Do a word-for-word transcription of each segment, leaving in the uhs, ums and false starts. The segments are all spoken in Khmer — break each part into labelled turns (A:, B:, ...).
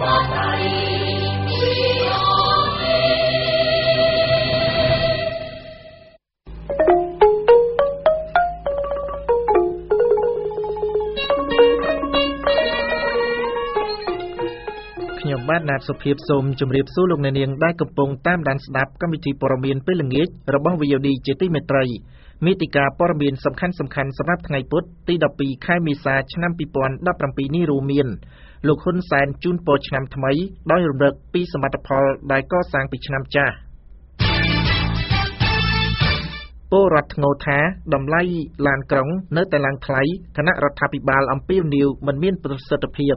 A: បាទណាត់សុភាពសូមជម្រាបសួរលោកអ្នកនាងដែលកំពុងតាមដានស្ដាប់កម្មវិធីព័ត៌មានពេលល្ងាចរបស់ វី អូ ឌី ជាទីមេត្រីមេតិការព័ត៌មានសំខាន់ៗសម្រាប់ថ្ងៃពុធទីដប់ពីរខែមេសាឆ្នាំពីរពាន់ដប់ប្រាំពីរនេះរួមមានលោកហ៊ុនសែនជូនពរឆ្នាំថ្មីដោយរំលឹកពីសមិទ្ធផលដែលកសាងពីឆ្នាំចាស់ពលរដ្ឋធ្ងរថាតម្លៃឡានក្រុងនៅតែឡើងថ្លៃគណៈរដ្ឋាភិបាលអំពាវនាវមិនមានប្រសិទ្ធភាព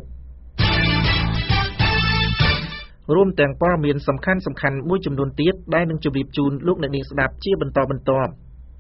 A: រួមទាំងព័ត៌មានសំខាន់សំខាន់មួយចំនួនទៀតដែលនឹងជម្រាបជូនលោកអ្នកនាងស្ដាប់ជាបន្តបន្ទាប់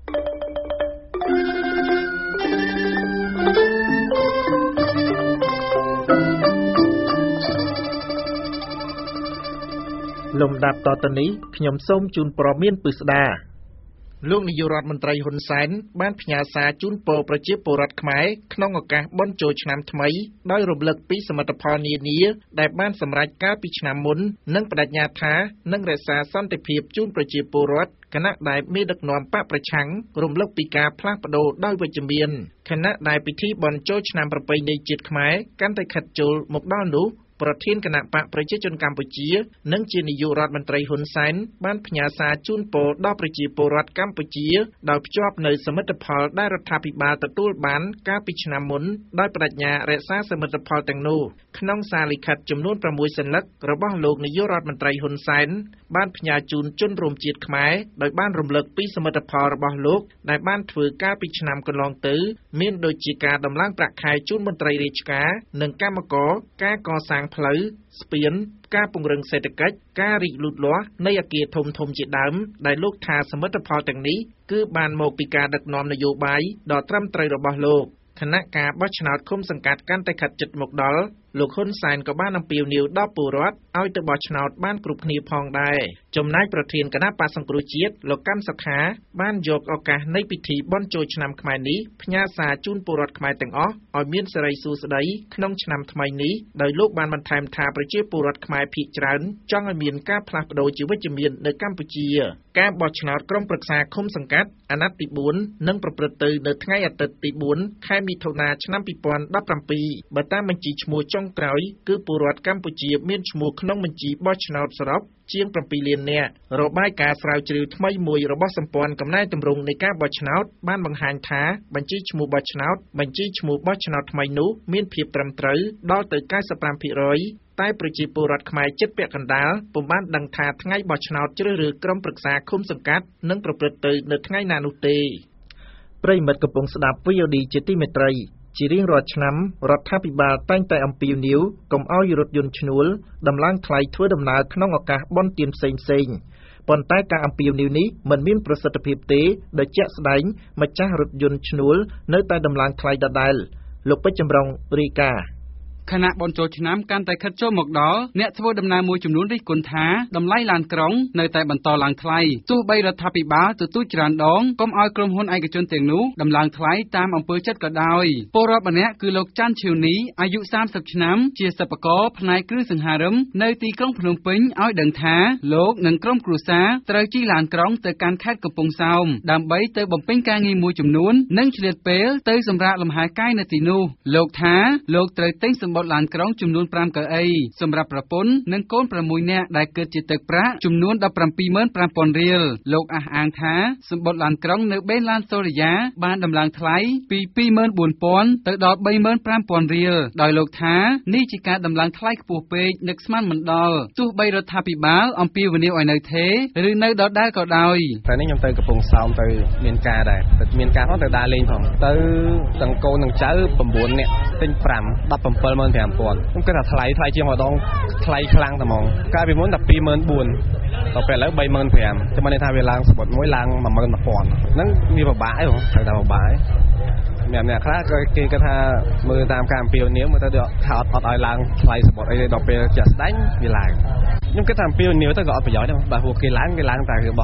A: លំដាប់តទៅនេះខ្ញុំសូមជូនព័ត៌មានពិស្ដាលោកនាយករដ្ឋមន្ត្រីហ៊ុនសែនបានផ្ញើសារជូនពរប្រជាពលរដ្ឋខ្មែរក្នុងឱកាសបុណ្យចូលឆ្នាំថ្មីដោយរំលឹកពីសមិទ្ធផលនានាដែលបានសម្រេចកាលពីឆ្នាំមុននិងបដិញ្ញាថានឹងរក្សាសន្តិភាពជូនប្រជាពលរដ្ឋគណៈដែលមេដឹកនាំបកប្រឆាំងរំលឹកពីការផ្លាស់ប្ដូរដោយវិជ្ជមានគណៈដែលពិធីបុណ្យចូលឆ្នាំប្រពៃណីជាតិខ្មែរកាន់តែខិតជុលមកដល់នោះប្រធានគណៈបកប្រជាជនកម្ពុជានិងជានាយករដ្ឋមន្ត្រីហ៊ុនសែនបានផ្ញើសារជូនពរដល់ប្រជាពលរដ្ឋកម្ពុជាដោយភ្ជាប់នូវសមិទ្ធផលដែលរដ្ឋាភិបាលទទួលបានកាលពីឆ្នាំមុនដោយបដិញ្ញារក្សាសមិទ្ធផលទាំងនោះក្នុងសារលិខិតចំនួនប្រាំមួយសន្លឹករបស់លោកនាយករដ្ឋមន្ត្រីហ៊ុនសែនបានផ្ញើជូនជនរួមជាតិខ្មែរដោយបានរំលឹកពីសមិទ្ធផលរបស់លោកដែលបានធ្វើកាលពីឆ្នាំកន្លងទៅមានដូចជាការដំឡើងប្រាក់ខែជូនមន្ត្រីរាជការនិងកម្មករការកសាងផ្លូវស្ពានការពង្រឹងសេដ្ឋកិច្ចការរីកលូតលាស់នៃអគារធំធំជាដើមដែលលោកថាសមិទ្ធផលទាំងនេះគឺបានមកពីការដឹកនាំនយោបាយដ៏ត្រឹមត្រូវរបស់លោកគណៈការបោះឆ្នោតឃុំសង្កាត់កាន់តែខិតជិតមកដល់លោកហ៊ុនសែនក៏បានអំពាវនាវដល់ពលរដ្ឋឲ្យទៅបោះឆ្នោតបានគ្រប់គ្នាផងដែរចំណែកប្រធានគណៈបក្សសង្គ្រោះជាតិលោកកម្មសខាបានយកឱកាសនៃពិធីបុណ្យចូលឆ្នាំខ្មែរនេះផ្ញើសារជូនពលរដ្ឋខ្មែរទាំងអស់ឲ្យមានសិរីសួស្តីក្នុងឆ្នាំថ្មីនេះដោយលោកបានបន្ថែមថាប្រជាពលរដ្ឋខ្មែរភាគច្រើនចង់ឲ្យមានការផ្លាស់ប្ដូរជាវិជ្ជមាននៅកម្ពុជាការបោះឆ្នោតក្រុមប្រឹក្សាឃុំសង្កាត់អាណត្តិទីបួននឹងប្រព្រឹត្តទៅនៅថ្ងៃអាទិត្យទីបួនខែមិថុនាឆ្នាំពីរពាន់ដប់ប្រាំពីរបើតាមបញ្ជីឈ្មោះចុងក្រោយគឺពលរដ្ឋកម្ពុជាមានឈ្មោះក្នុងបញ្ជីបោះឆ្នោតសរុបជាង7លាននាក់របាយការណ៍ស្រាវជ្រាវថ្មីមួយរបស់សម្ព័ន្ធកំណែទម្រង់នៃការបោះឆ្នោតបានបង្ហាញថាបញ្ជីឈ្មោះបោះឆ្នោតបញ្ជីឈ្មោះបោះឆ្នោតថ្មីនោះមានភាពត្រឹមត្រូវដល់ទៅ九十五ភាគរយតែប្រជាពលរដ្ឋខ្មែរជិតពាក់កណ្ដាលពុំបានដឹងថាថ្ងៃបោះឆ្នោតជ្រើសរើសក្រុមប្រឹក្សាឃុំសង្កាត់នឹងប្រព្រឹត្តទៅនៅថ្ងៃណានោះទេប្រិយមិត្តកំពុងស្ដាប់ វី អូ ឌី ជាទីមេត្រីជារៀងរាល់ឆ្នាំរដ្ឋាភិបាលតែងតែអំពាវនាវកុំឲ្យរថយន្តឈ្នួលដំឡើងថ្លៃធ្វើដំណើរក្នុងឱកាសបុណ្យទានផ្សេងៗប៉ុន្តែការអំពាវនាវនេះមិនមានប្រសិទ្ធភាពទេដោយជាក់ស្ដែងម្ចាស់រថយន្តឈ្នួលនៅតែដំឡើងថ្លៃដដែលលោកពេជ្រចម្រុងរាយការណ៍ខណៈបុណ្យចូលឆ្នាំកាន់តែខិតចូលមកដល់អ្នកធ្វើដំណើរមួយចំនួនរិះគន់ថាតម្លៃឡានក្រុងនៅតែបន្តឡើងថ្លៃទោះបីរដ្ឋាភិបាលទទូចច្រើនដងកុំឲ្យក្រុមហ៊ុនឯកជនទាំងនោះដំឡើងថ្លៃតាមអំពើចិត្តក៏ដោយពលរដ្ឋម្នាក់គឺលោកច័ន្ទឈីវនីអាយុសាមសិបឆ្នាំជាសិប្បករផ្នែកគ្រឿងសង្ហារឹមនៅទីក្រុងភ្នំពេញឲ្យដឹងថាលោកនិងក្រុមគ្រួសារត្រូវជិះឡានក្រុងទៅកាន់ខេត្តកំពង់សោមដើម្បីទៅបំពេញការងារមួយចំនួននិងឆ្លៀតពេលទៅសម្រាកលំហែកាយនៅទីនោះលោកថាលោកត្រូវទិញបត់ឡានក្រុងចំនួនប្រាំកៅអីសម្រាប់ប្រពន្ធនិងកូនប្រាំមួយនាក់ដែលគិតជាទឹកប្រាក់ចំនួនដប់ប្រាំពីរម៉ឺនប្រាំពាន់រៀលលោកអះអាងថាសម្បត្តិឡានក្រុងនៅបេនឡានសូរិយាបានដំឡើងថ្លៃពីពីរម៉ឺនបួនពាន់ទៅដល់បីម៉ឺនប្រាំពាន់រៀលដោយលោកថានេះជាការដំឡើងថ្លៃខ្ពស់ពេកនឹកស្មានមិនដល់ទោះបីរដ្ឋាភិបាលអំពាវនាវឲ្យនៅទេឬនៅដដែលក៏ដោយតែនេះខ្ញុំទៅកំពង់សោមទៅមានការដែរទៅមានការផងទៅដើរលេងផងទៅទាំងកូនទាំងចៅ៩នាក់ទិញប្រាំ ដប់ប្រាំម៉ឺនប្រាំពាន់ខ្ញុំគិតថាថ្លៃថ្លៃជាងម្ដងថ្លៃខ្លាំងតែហ្មងកាលពីមុនតែពីរម៉ឺនបួនដល់ពេលឥឡូវបីម៉ឺនប្រាំតែមិនន័យថាវាឡើងសម្បត្តិមួយឡើងមួយម៉ឺនពាន់ហ្នឹងវាពិបាកហ៎ត្រូវតែពិបាកអ្នកអ្នកខ្លះក៏គេគាត់ថាមើលតាមការអំពាវនាវមើលទៅថាអត់អត់ឲ្យឡើងថ្លៃសម្បត្តិអីទេដល់ពេលជាក់ស្ដែងវាឡើងខ្ញុំគិតថាអំពាវនាវទៅក៏អត់ប្រយោជន៍ដែរបើពួកគេឡើងគេឡើងតែរបស់គេដល់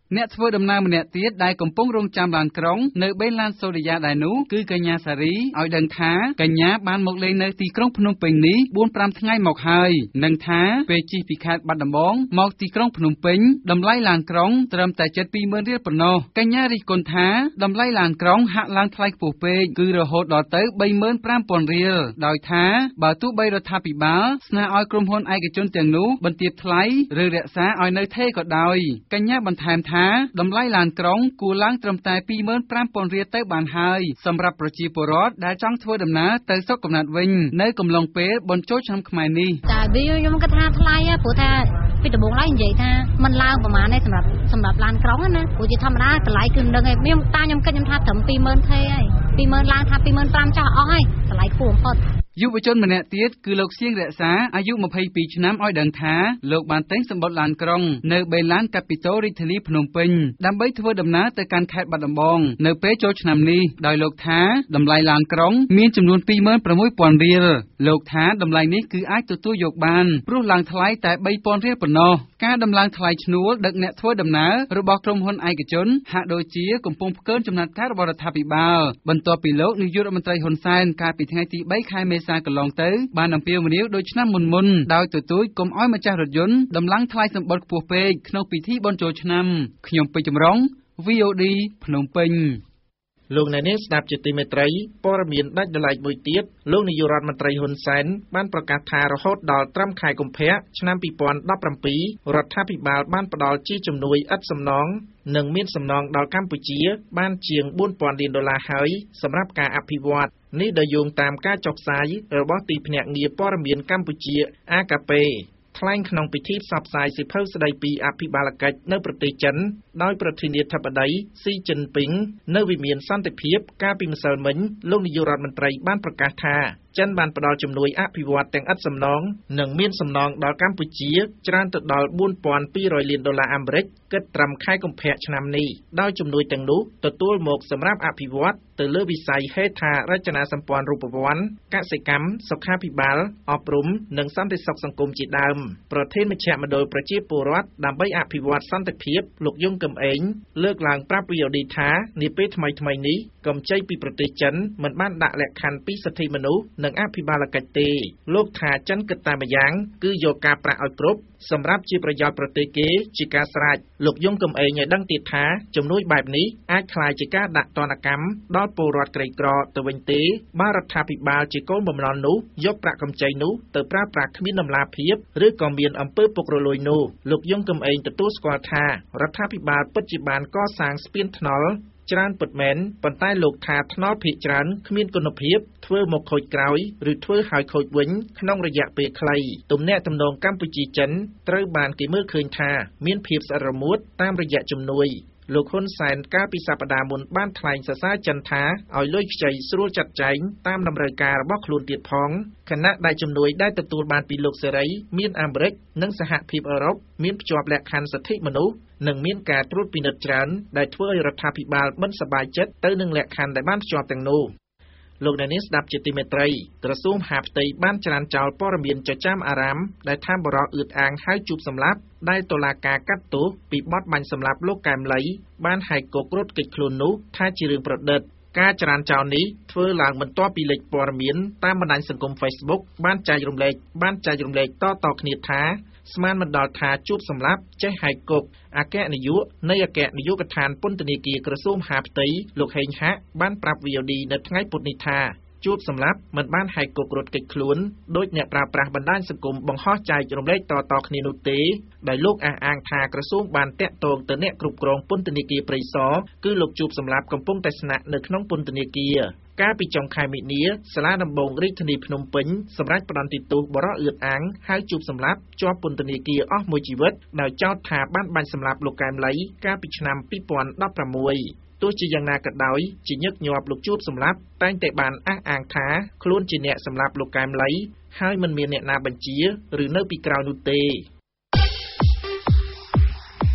B: អ្នកធ្វើដំណើរម្នាក់ទៀតដែលកំពុងរងចាំឡានក្រុងនៅបេឡានសូរិយាដែរនោះគឺកញ្ញាសារីឲ្យដឹងថាកញ្ញាបានមកលេងនៅទីក្រុងភ្នំពេញនេះ បួន ប្រាំ ថ្ងៃមកហើយនឹងថាពេលជិះពីខេត្តបាត់ដំបងមកទីក្រុងភ្នំពេញតម្លៃឡានក្រុងត្រឹមតែ ជិត ពីរម៉ឺន រៀលប៉ុណ្ណោះកញ្ញារិះគន់ថាតម្លៃឡានក្រុងហាក់ឡើងថ្លៃខ្ពស់ពេកគឺរហូតដល់ទៅ បីម៉ឺន ប្រាំ ពាន់ រៀលដោយថាបើទោះបីរដ្ឋាភិបាលស្នើឲ្យក្រុមហ៊ុនឯកជនទាំងនោះបន្ទាបថ្លៃឬរក្សាឲ្យនៅថេរក៏ដោយកញ្ញាបន្ថែមថាតម្លៃឡានក្រុងគួរឡើងត្រឹមតែ ពីរម៉ឺន ប្រាំ ពាន់ រៀលទៅបានហើយសម្រាប់ប្រជាពលរដ្ឋដែលចង់ធ្វើដំណើរទៅស្រុកកំណើតវិញនៅកំឡុងពេលបុណ្យចូលឆ្នាំខ្មែរនេះ
C: តែវាខ្ញុំគិតថាថ្លៃព្រោះថាពីដំបូងឡើយនិយាយថាมันឡើងប្រហែលទេសម្រាប់សម្រាប់ឡានក្រុងណាព្រោះជាធម្មតាតម្លៃគឺនឹងឯងខ្ញុំតាខ្ញុំគិតខ្ញុំថាត្រឹម ពីរម៉ឺន ថេរហើយ ពីរម៉ឺន ឡើងថា ពីរម៉ឺន ប្រាំ ចាស់អស់ហើយតម្លៃខ្ពស់បំផុត
B: យុវជនម្នាក់ទៀតគឺលោកសៀងរក្សាអាយុ ម្ភៃពីរ ឆ្នាំឲ្យដឹងថាលោកបានទិញសំបុត្រឡានក្រុងនៅបេឡានកាពីតូរាជធានីភ្នំពេញដើម្បីធ្វើដំណើរទៅកាន់ខេត្តបាត់ដំបងនៅពេលចូលឆ្នាំនេះដោយលោកថាតម្លៃឡានក្រុងមានចំនួន ពីរម៉ឺន ប្រាំមួយ ពាន់ រៀលលោកថាតម្លៃនេះគឺអាចទទួលយកបានព្រោះឡើងថ្លៃតែ បីពាន់ រៀលប៉ុណ្ណោះការដំឡើងថ្លៃឈ្នួលដឹកអ្នកធ្វើដំណើររបស់ក្រុមហ៊ុនឯកជនហាក់ដូចជាកំពុងផ្កើនចំណាត់ការរបស់រដ្ឋាភិបាលបន្ទាប់ពីលោកនាយករដ្ឋមន្ត្រីហ៊ុនសែនកាលពីថ្ងៃទី បី ខែមេសាកន្លងទៅបានអំពាវនាវដូចឆ្នាំមុនមុនដោយទទូចកុំឲ្យម្ចាស់រថយន្តដំឡើងថ្លៃសម្បត្តិខ្ពស់ពេកក្នុងពិធីបុណ្យចូលឆ្នាំខ្ញុំពេជ្រចម្រុង វី អូ ឌី ភ្នំពេញ
A: លោកអ្នកនាងស្ដាប់ជាទីមេត្រីព័ត៌មានដាច់ដライមួយទៀតលោកនាយករដ្ឋមន្ត្រីហ៊ុនសែនបានប្រកាសថារហូតដល់ត្រឹមខែកុម្ភៈឆ្នាំ ពីរពាន់ដប់ប្រាំពីរ រដ្ឋាភិបាលបានផ្ដល់ជាជំនួយឥតសំណងនិងមានសំណងដល់កម្ពុជាបានជាង បួនពាន់ លានដុល្លារហើយសម្រាប់ការអភិវឌ្ឍនេះដោយយោងតាមការចុះផ្សាយរបស់ទីភ្នាក់ងារព័ត៌មានកម្ពុជា អា កា ពេ ថ្លែងក្នុងពិធីផ្សព្វផ្សាយសៀវភៅស្ដីពីអភិបាលកិច្ចនៅប្រទេសចិនដោយប្រធានាធិបតីស៊ីជីនពីងនៅវិមានសន្តិភាពកាលពីម្សិលមិញលោកនាយករដ្ឋមន្ត្រីបានប្រកាសថាចិនបានផ្ដល់ជំនួយអភិវឌ្ឍទាំងឥតសំណងនិងមានសំណងដល់កម្ពុជាច្រើនទៅដល់ បួនពាន់ពីររយ លានដុល្លារអាមេរិកគិតត្រឹមខែកុម្ភៈឆ្នាំនេះដោយជំនួយទាំងនោះទទួលមកសម្រាប់អភិវឌ្ឍទៅលើវិស័យហេដ្ឋារចនាសម្ព័ន្ធរូបវន្តកសិកម្មសុខាភិបាលអប់រំនិងសន្តិសុខសង្គមជាដើមប្រធានមជ្ឈមណ្ឌលប្រជាពលរដ្ឋដើម្បីអភិវឌ្ឍសន្តិភាពលោកយងកំឯងលើកឡើងប្រាប់ វី អូ ឌី ថានាពេលថ្មីៗនេះកម្ចីពីប្រទេសចិនមិនបានដាក់លក្ខខណ្ឌពីសិទ្ធិមនុស្សនិងអភិបាលកិច្ចទេលោកថាចិនគិតតែម្យ៉ាងគឺយកការប្រាក់ឲ្យគ្រប់សម្រាប់ជាប្រយោជន៍ប្រទេសគេជាការស្រេចលោកយងកំឯងឲ្យដឹងទៀតថាជំនួយបែបនេះអាចក្លាយជាការដាក់ទណ្ឌកម្មដល់ពលរដ្ឋក្រីក្រទៅវិញទេបើរដ្ឋាភិបាលជាកូនបំណុលនោះយកប្រាក់កម្ចីនោះទៅប្រើប្រាស់គ្មានតម្លាភាពឬក៏មានអំពើពុករលួយនោះលោកយងកំឯងទទួលស្គាល់ថារដ្ឋាភិបាលពិតជាបានកសាងស្ពានថ្នល់ច្រើនពិតមែនប៉ុន្តែលោកថាថ្នល់ភាគច្រើនគ្មានគុណភាពធ្វើមកខូចក្រោយឬធ្វើឲ្យខូចវិញក្នុងរយៈពេលខ្លីទំនាក់ទំនងកម្ពុជាចិនត្រូវបានគេមើលឃើញថាមានភាពស្អិតរមួតតាមរយៈជំនួយលោកហ៊ុនសែនកាលពីសប្តាហ៍មុនបានថ្លែងសរសើរចិនថាឲ្យលុយខ្ចីស្រួលចាត់ចែងតាមតម្រូវការរបស់ខ្លួនទៀតផងខណៈដែលជំនួយដែលទទួលបានពីលោកសេរីមានអាមេរិកនិងសហភាពអឺរ៉ុបមានភ្ជាប់លក្ខខណ្ឌសិទ្ធិមនុស្សនិងមានការត្រួតពិនិត្យច្រើនដែលធ្វើឲ្យរដ្ឋាភិបាលមិនសប្បាយចិត្តទៅនឹងលក្ខខណ្ឌដែលបានភ្ជាប់ទាំងនោះលោកអ្នកនាងស្ដាប់ជាទីមេត្រីក្រសួងមហាផ្ទៃបានច្រានចោលព័ត៌មានចចាមអារ៉ាមដែលថាបរិសុទ្ធអឿតអាងហើយជួបសម្លាប់ដែលតុលាការកាត់ទោសពីបទបាញ់សម្លាប់លោកកែមលីបានហែកគុករត់គេចខ្លួននោះថាជារឿងប្រឌិតការច្រានចោលនេះធ្វើឡើងបន្ទាប់ពីលេខព័ត៌មានតាមបណ្ដាញសង្គម Facebook បានចែករំលែកបានចែករំលែកតៗគ្នាថាស្មានមិនដល់ថាជួបសម្លាប់ចេះហែកគុកអគ្គនាយកនៃអគ្គនាយកដ្ឋានពន្ធនាគារក្រសួងមហាផ្ទៃលោកហេងហាក់បានប្រាប់ វី អូ ឌី នៅថ្ងៃពុធនេះថាជួបសម្លាប់មិនបានហែកគុករត់គេចខ្លួនដោយអ្នកប្រើប្រាស់បណ្ដាញសង្គមបង្ហោះចែករំលែកតៗគ្នានោះទេដោយលោកអះអាងថាក្រសួងបានតាក់ទងទៅអ្នកគ្រប់គ្រងពន្ធនាគារព្រៃសរគឺលោកជួបសម្លាប់កំពុងតែស្នាក់នៅក្នុងពន្ធនាគារកាលពីចុងខែមីនាសាលាដំបងរាជធានីភ្នំពេញសម្រាប់ផ្ដន្ទាទោសបរិសុទ្ធអឿតអាងហើយជួបសម្លាប់ជាប់ពន្ធនាគារអស់មួយជីវិតដោយចោទថាបានបាញ់សម្លាប់លោកកែមលីកាលពីឆ្នាំពីរពាន់ដប់ប្រាំមួយទោះជាយ៉ាងណាក៏ដោយជាញឹកញាប់លោកជួបសម្លាប់តែងតែបានអះអាងថាខ្លួនជាអ្នកសម្លាប់លោកកែមលីហើយមិនមានអ្នកណាបញ្ជាឬនៅពីក្រោយនោះទេ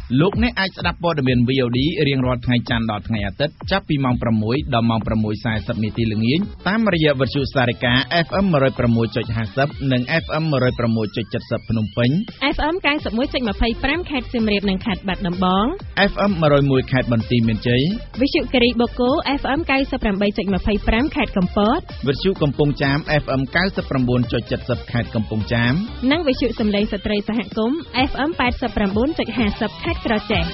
D: លោកអ្នកអាចស្ដាប់ព័ត៌មាន វី អូ ឌី រៀងរាល់ថ្ងៃច័ន្ទដល់ថ្ងៃអាទិត្យចាប់ពីម៉ោង 6 ដល់ម៉ោង 6 សាសិប នាទីល្ងាចតាមរយៈវិទ្យុសារិកា เอฟ เอ็ม one oh six point five zero និង เอฟ เอ็ม one oh six point seven zero ភ្នំពេញ
E: เอฟ เอ็ม ninety-one point twenty-five ខេត្តសៀមរាបនិងខេត្តបាត់ដំបង
D: เอฟ เอ็ม one oh one ខេត្តបន្ទាយមានជ័យ
E: វិទ្យុគិរីបូកូ เอฟ เอ็ม ninety-eight point twenty-five ខេត្តកំពត
D: វិទ្យុកំពង់ចាម เอฟ เอ็ม ninety-nine point seven zero ខេត្តកំពង់ចាម
E: និងវិទ្យុសំឡេងស្ត្រីសហគមន៍ เอฟ เอ็ม eighty-nine point five zero ខេត្តក្រចេះ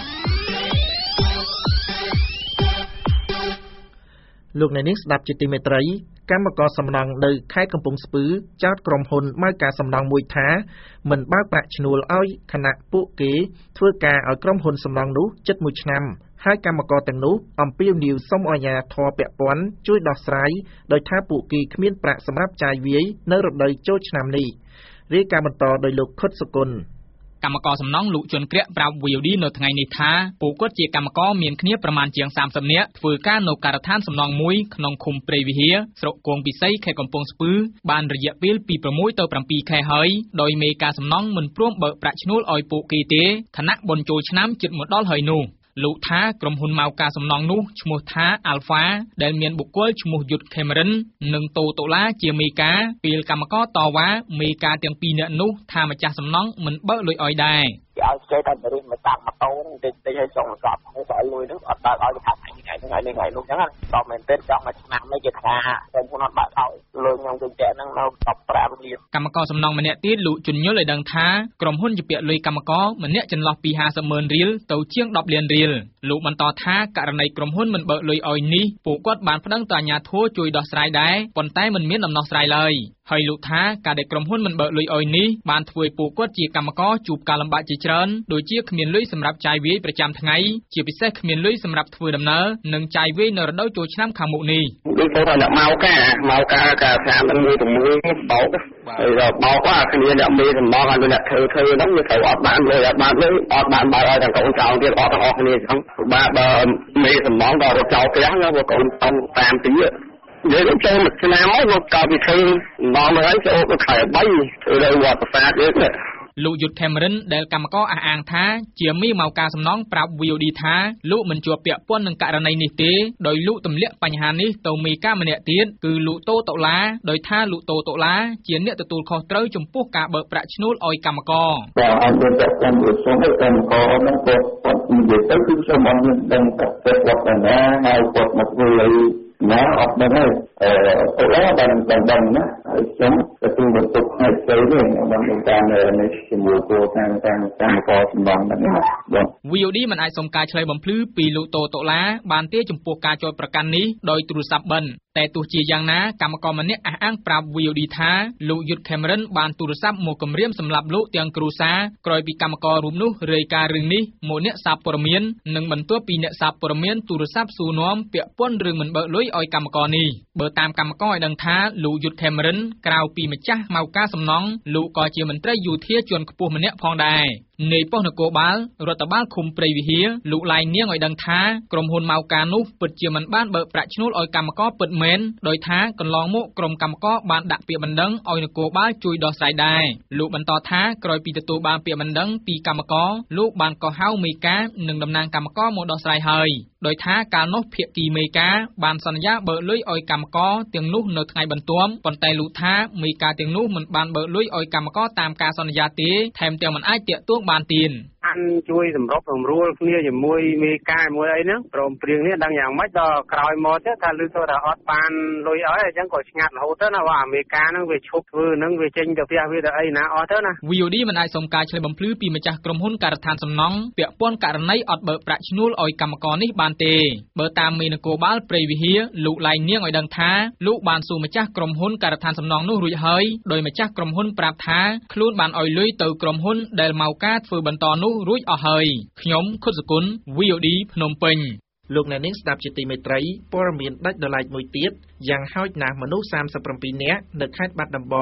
A: លោកអ្នកនាងស្ដាប់ជាទីមេត្រីកម្មករសំណង់នៅខេត្តកំពង់ស្ពឺចោទក្រុមហ៊ុនម៉ៅការសំណង់មួយថាមិនបើកប្រាក់ឈ្នួលឲ្យគណៈពួកគេធ្វើការឲ្យក្រុមហ៊ុនសំណង់នោះជិតមួយឆ្នាំហើយកម្មករទាំងនោះអំពាវនាវសុំអាជ្ញាធរពាក់ព័ន្ធជួយដោះស្រាយដោយថាពួកគេគ្មានប្រាក់សម្រាប់ចាយវាយនៅរដូវចូលឆ្នាំនេះរាយការណ៍បន្តដោយលោកខុតសុគន្ធ
F: កម្មករសំណង់លោកជុនក្រាក់ប្រាប់ វី អូ ឌី នៅថ្ងៃនេះថាពួកគាត់ជាកម្មករមានគ្នាប្រមាណជាងសាមសិបនាក់ធ្វើការនៅការដ្ឋានសំណង់មួយក្នុងឃុំព្រៃវិហារស្រុកគងពិសីខេត្តកំពង់ស្ពឺបានរយៈពេលពី6ទៅ7ខែហើយដោយមេការសំណង់មិនព្រមបើកប្រាក់ឈ្នួលឲ្យពួកគេទេខណៈបុណ្យចូលឆ្នាំជិតមកដល់ហើយនោះលោកថាក្រុមហ៊ុនម៉ៅការសំណង់នោះឈ្មោះថា Alpha ដែលមានបុគ្គលឈ្មោះយុទ្ធ Cameron និងតូតូឡាជាមេការពេលកម្មករតវ៉ាមេការទាំងពីរនាក់នោះថាម្ចាស់សំណង់មិនបើកលុយឲ្យដែរ
G: ឲ្យគេតែរៀនមកតាមម៉ូតូហ្នឹងតិចតិចឲ្យចង់សប់ឲ្យស្អីលុយហ្នឹងអត់បើកឲ្យថាថ្ងៃថ្ងៃថ្ងៃថ្ងៃនោះអញ្ចឹងដល់មែនទេចង់មកឆ្នាំនេះគេថាតែខ្ញុំអត់បើកឲ្យលុយខ្ញុំទៅចែកហ្នឹងនៅដប់ប្រាំលាន
F: កម្មករសំណង់ម្នាក់ទៀតលោកជុនញុលឲ្យដឹងថាក្រុមហ៊ុនជាពាក់លុយកម្មករម្នាក់ចន្លោះពីห้าสิบម៉ឺនរៀលទៅជាងដប់លានរៀលលោកបន្តថាករណីក្រុមហ៊ុនមិនបើកលុយឲ្យនេះពួកគាត់បានប្តឹងទៅអាជ្ញាធរជួយដោះស្រាយដែរប៉ុន្តែមិនមានដំណោះស្រាយឡើយហើយលោកថាការដែលក្រុមហ៊ុនមិនបើកលុយឲ្យនេះបានធ្វើឲ្យពួកគាត់ជាកម្មករជួបការលំបាកជាច្រើនដូចជាគ្មានលុយសម្រាប់ចាយវាយប្រចាំថ្ងៃជាពិសេសគ្មានលុយសម្រាប់ធ្វើដំណើរនិងចាយវាយនៅរដូវចូលឆ្នាំខាងមុខនេះ
G: ដូចទៅដល់ម៉ៅការម៉ៅការការសាមនឹងមួយទៅមួយបោកហើយដល់បោកអាគ្នាអ្នកមេសម្បងឲ្យអ្នកធ្វើធ្វើហ្នឹងវាត្រូវអត់បានលុយអត់បានលុយអត់បានបើកឲ្យទាំងកូនចៅទៀតអត់ទាំងអស់គ្នាអញ្ចឹងបាទបើមេសម្បងដល់រត់ចោលផ្ទះណាបងកូនតាមតាមទីនិយាយចូលមួយឆ្នាំហើយមកកោពីធ្វើមកហើយចូលទៅខែបីធ្វើនៅវត្តប្រាសាទទៀត
F: លោកយុទ្ធ Cameron ដែលកម្មករអះអាងថាជាមេម៉ៅការសំណង់ប្រាប់ វី អូ ឌី ថាលោកមិនជាប់ពាក់ព័ន្ធនឹងករណីនេះទេដោយលោកទម្លាក់បញ្ហានេះទៅមេការម្នាក់ទៀតគឺលោកតូតូឡាដោយថាលោកតូតូឡាជាអ្នកទទួលខុសត្រូវចំពោះការបើកប្រាក់ឈ្នួលឲ្យកម្មករ
G: បាទអត់មានតែកម្មករសុំឲ្យកម្មករហ្នឹងគាត់គាត់និយាយទៅគឺសូមឲ្យមានដឹងតែគាត់ទៅណាហើយគាត់មកធ្វើឲ្យណាអត់ដឹងហើយអឺអូឡាបានបានដឹងណាហើយខ្ញុំទទួលបន្ទុកឲ្យទៅវិញបានតាមនេះជាមួយគោតាមតាមកម្មករសំណងហ្នឹងបាទ
F: វី អូ ឌី មិនអាចសុំការឆ្លើយបំភ្លឺពីលោកតូតូឡាបានទេចំពោះការចោទប្រកាន់នេះដោយទូរស័ព្ទបិណ្ឌតែទោះជាយ៉ាងណាកម្មករម្នាក់អះអាងប្រាប់ វី អូ ឌី ថាលោកយុទ្ធ Cameron បានទូរស័ព្ទមកគំរាមសម្លាប់លោកទាំងគ្រួសារក្រោយពីកម្មកររូបនោះរាយការណ៍រឿងនេះមកអ្នកសារព័ត៌មាននិងបន្ទាប់ពីអ្នកសារព័ត៌មានទូរស័ព្ទសួរនាំពាក់ព័ន្ធរឿងមិនបើកលុយឲ្យកម្មករនេះបើតាមកម្មករឲ្យដឹងថាលោកយុទ្ធ Cameron ក្រៅពីម្ចាស់ម៉ៅការសំណង់លោកក៏ជាមន្ត្រីយោធាជាន់ខ្ពស់ម្នាក់ផងដែរនាយប៉ុស្តិ៍នគរបាលរដ្ឋបាលឃុំព្រៃវិហារលោកឡៃនាងឲ្យដឹងថាក្រុមហ៊ុនម៉ៅការនោះពិតជាមិនបានបើកប្រាក់ឈ្នួលឲ្យកម្មករពិតមែនដោយថាកន្លងមកក្រុមកម្មករបានដាក់ពាក្យបណ្ដឹងឲ្យនគរបាលជួយដោះស្រាយដែរលោកបន្តថាក្រោយពីទទួលបានពាក្យបណ្ដឹងពីកម្មករលោកបានកោះហៅមេការនិងតំណាងកម្មករមកដោះស្រាយហើយដោយថាកាលនោះភាគីមេការបានសន្យាបើកលុយឲ្យកម្មករទាំងនោះនៅថ្ងៃបន្ទាប់ប៉ុន្តែលោកថាមេការទាំងនោះមិនបានបើកលុយឲ្យកម្មករតាមការសន្យាទេថែមទាំងមិនអាចទាក់ទងបានទៀត
G: អានជួយសម្របសម្រួលគ្នាជាមួយមេការមួយអីហ្នឹងព្រមព្រៀងនេះដឹងយ៉ាងម៉េចដល់ក្រោយមកទៅថាលឺទៅថាអត់បានលុយឲ្យអញ្ចឹងក៏ស្ងាត់រហូតទៅណាว่าមេការហ្នឹងវាឈប់ធ្វើហ្នឹងវាចេញទៅផ្ទះវាទៅអីណាអស់ទៅណា
F: វី អូ ឌី មិនអាចសុំការឆ្លើយបំភ្លឺពីម្ចាស់ក្រុមហ៊ុនការដ្ឋានសំណង់ពាក់ព័ន្ធករណីអត់បើកប្រាក់ឈ្នួលឲ្យកម្មករនេះបានទេបើតាមមេនគរបាលព្រៃវិហារលោកឡៃនាងឲ្យដឹងថាលោកបានសួរម្ចាស់ក្រុមហ៊ុនការដ្ឋានសំណង់នោះរួចហើយដោយម្ចាស់ក្រុមហ៊ុនប្រាប់ថាខ្លួនបានឲ្យលុយទៅក្រុមហ៊ុនដែលម៉ៅការធ្វើបន្តនោះរួចអស់ហើយខ្ញុំខុតសគុណ វី អូ ឌី ភ្នំពេញ
A: លោកអ្នកនាងស្ដាប់ជាទីមេត្រីព័ត៌មានដាច់ដោយឡែកមួយទៀតយ៉ាងហោចណាស់មនុស្សសាមសិបប្រាំពីរនាក់នៅខេត្តបាត់ដំបង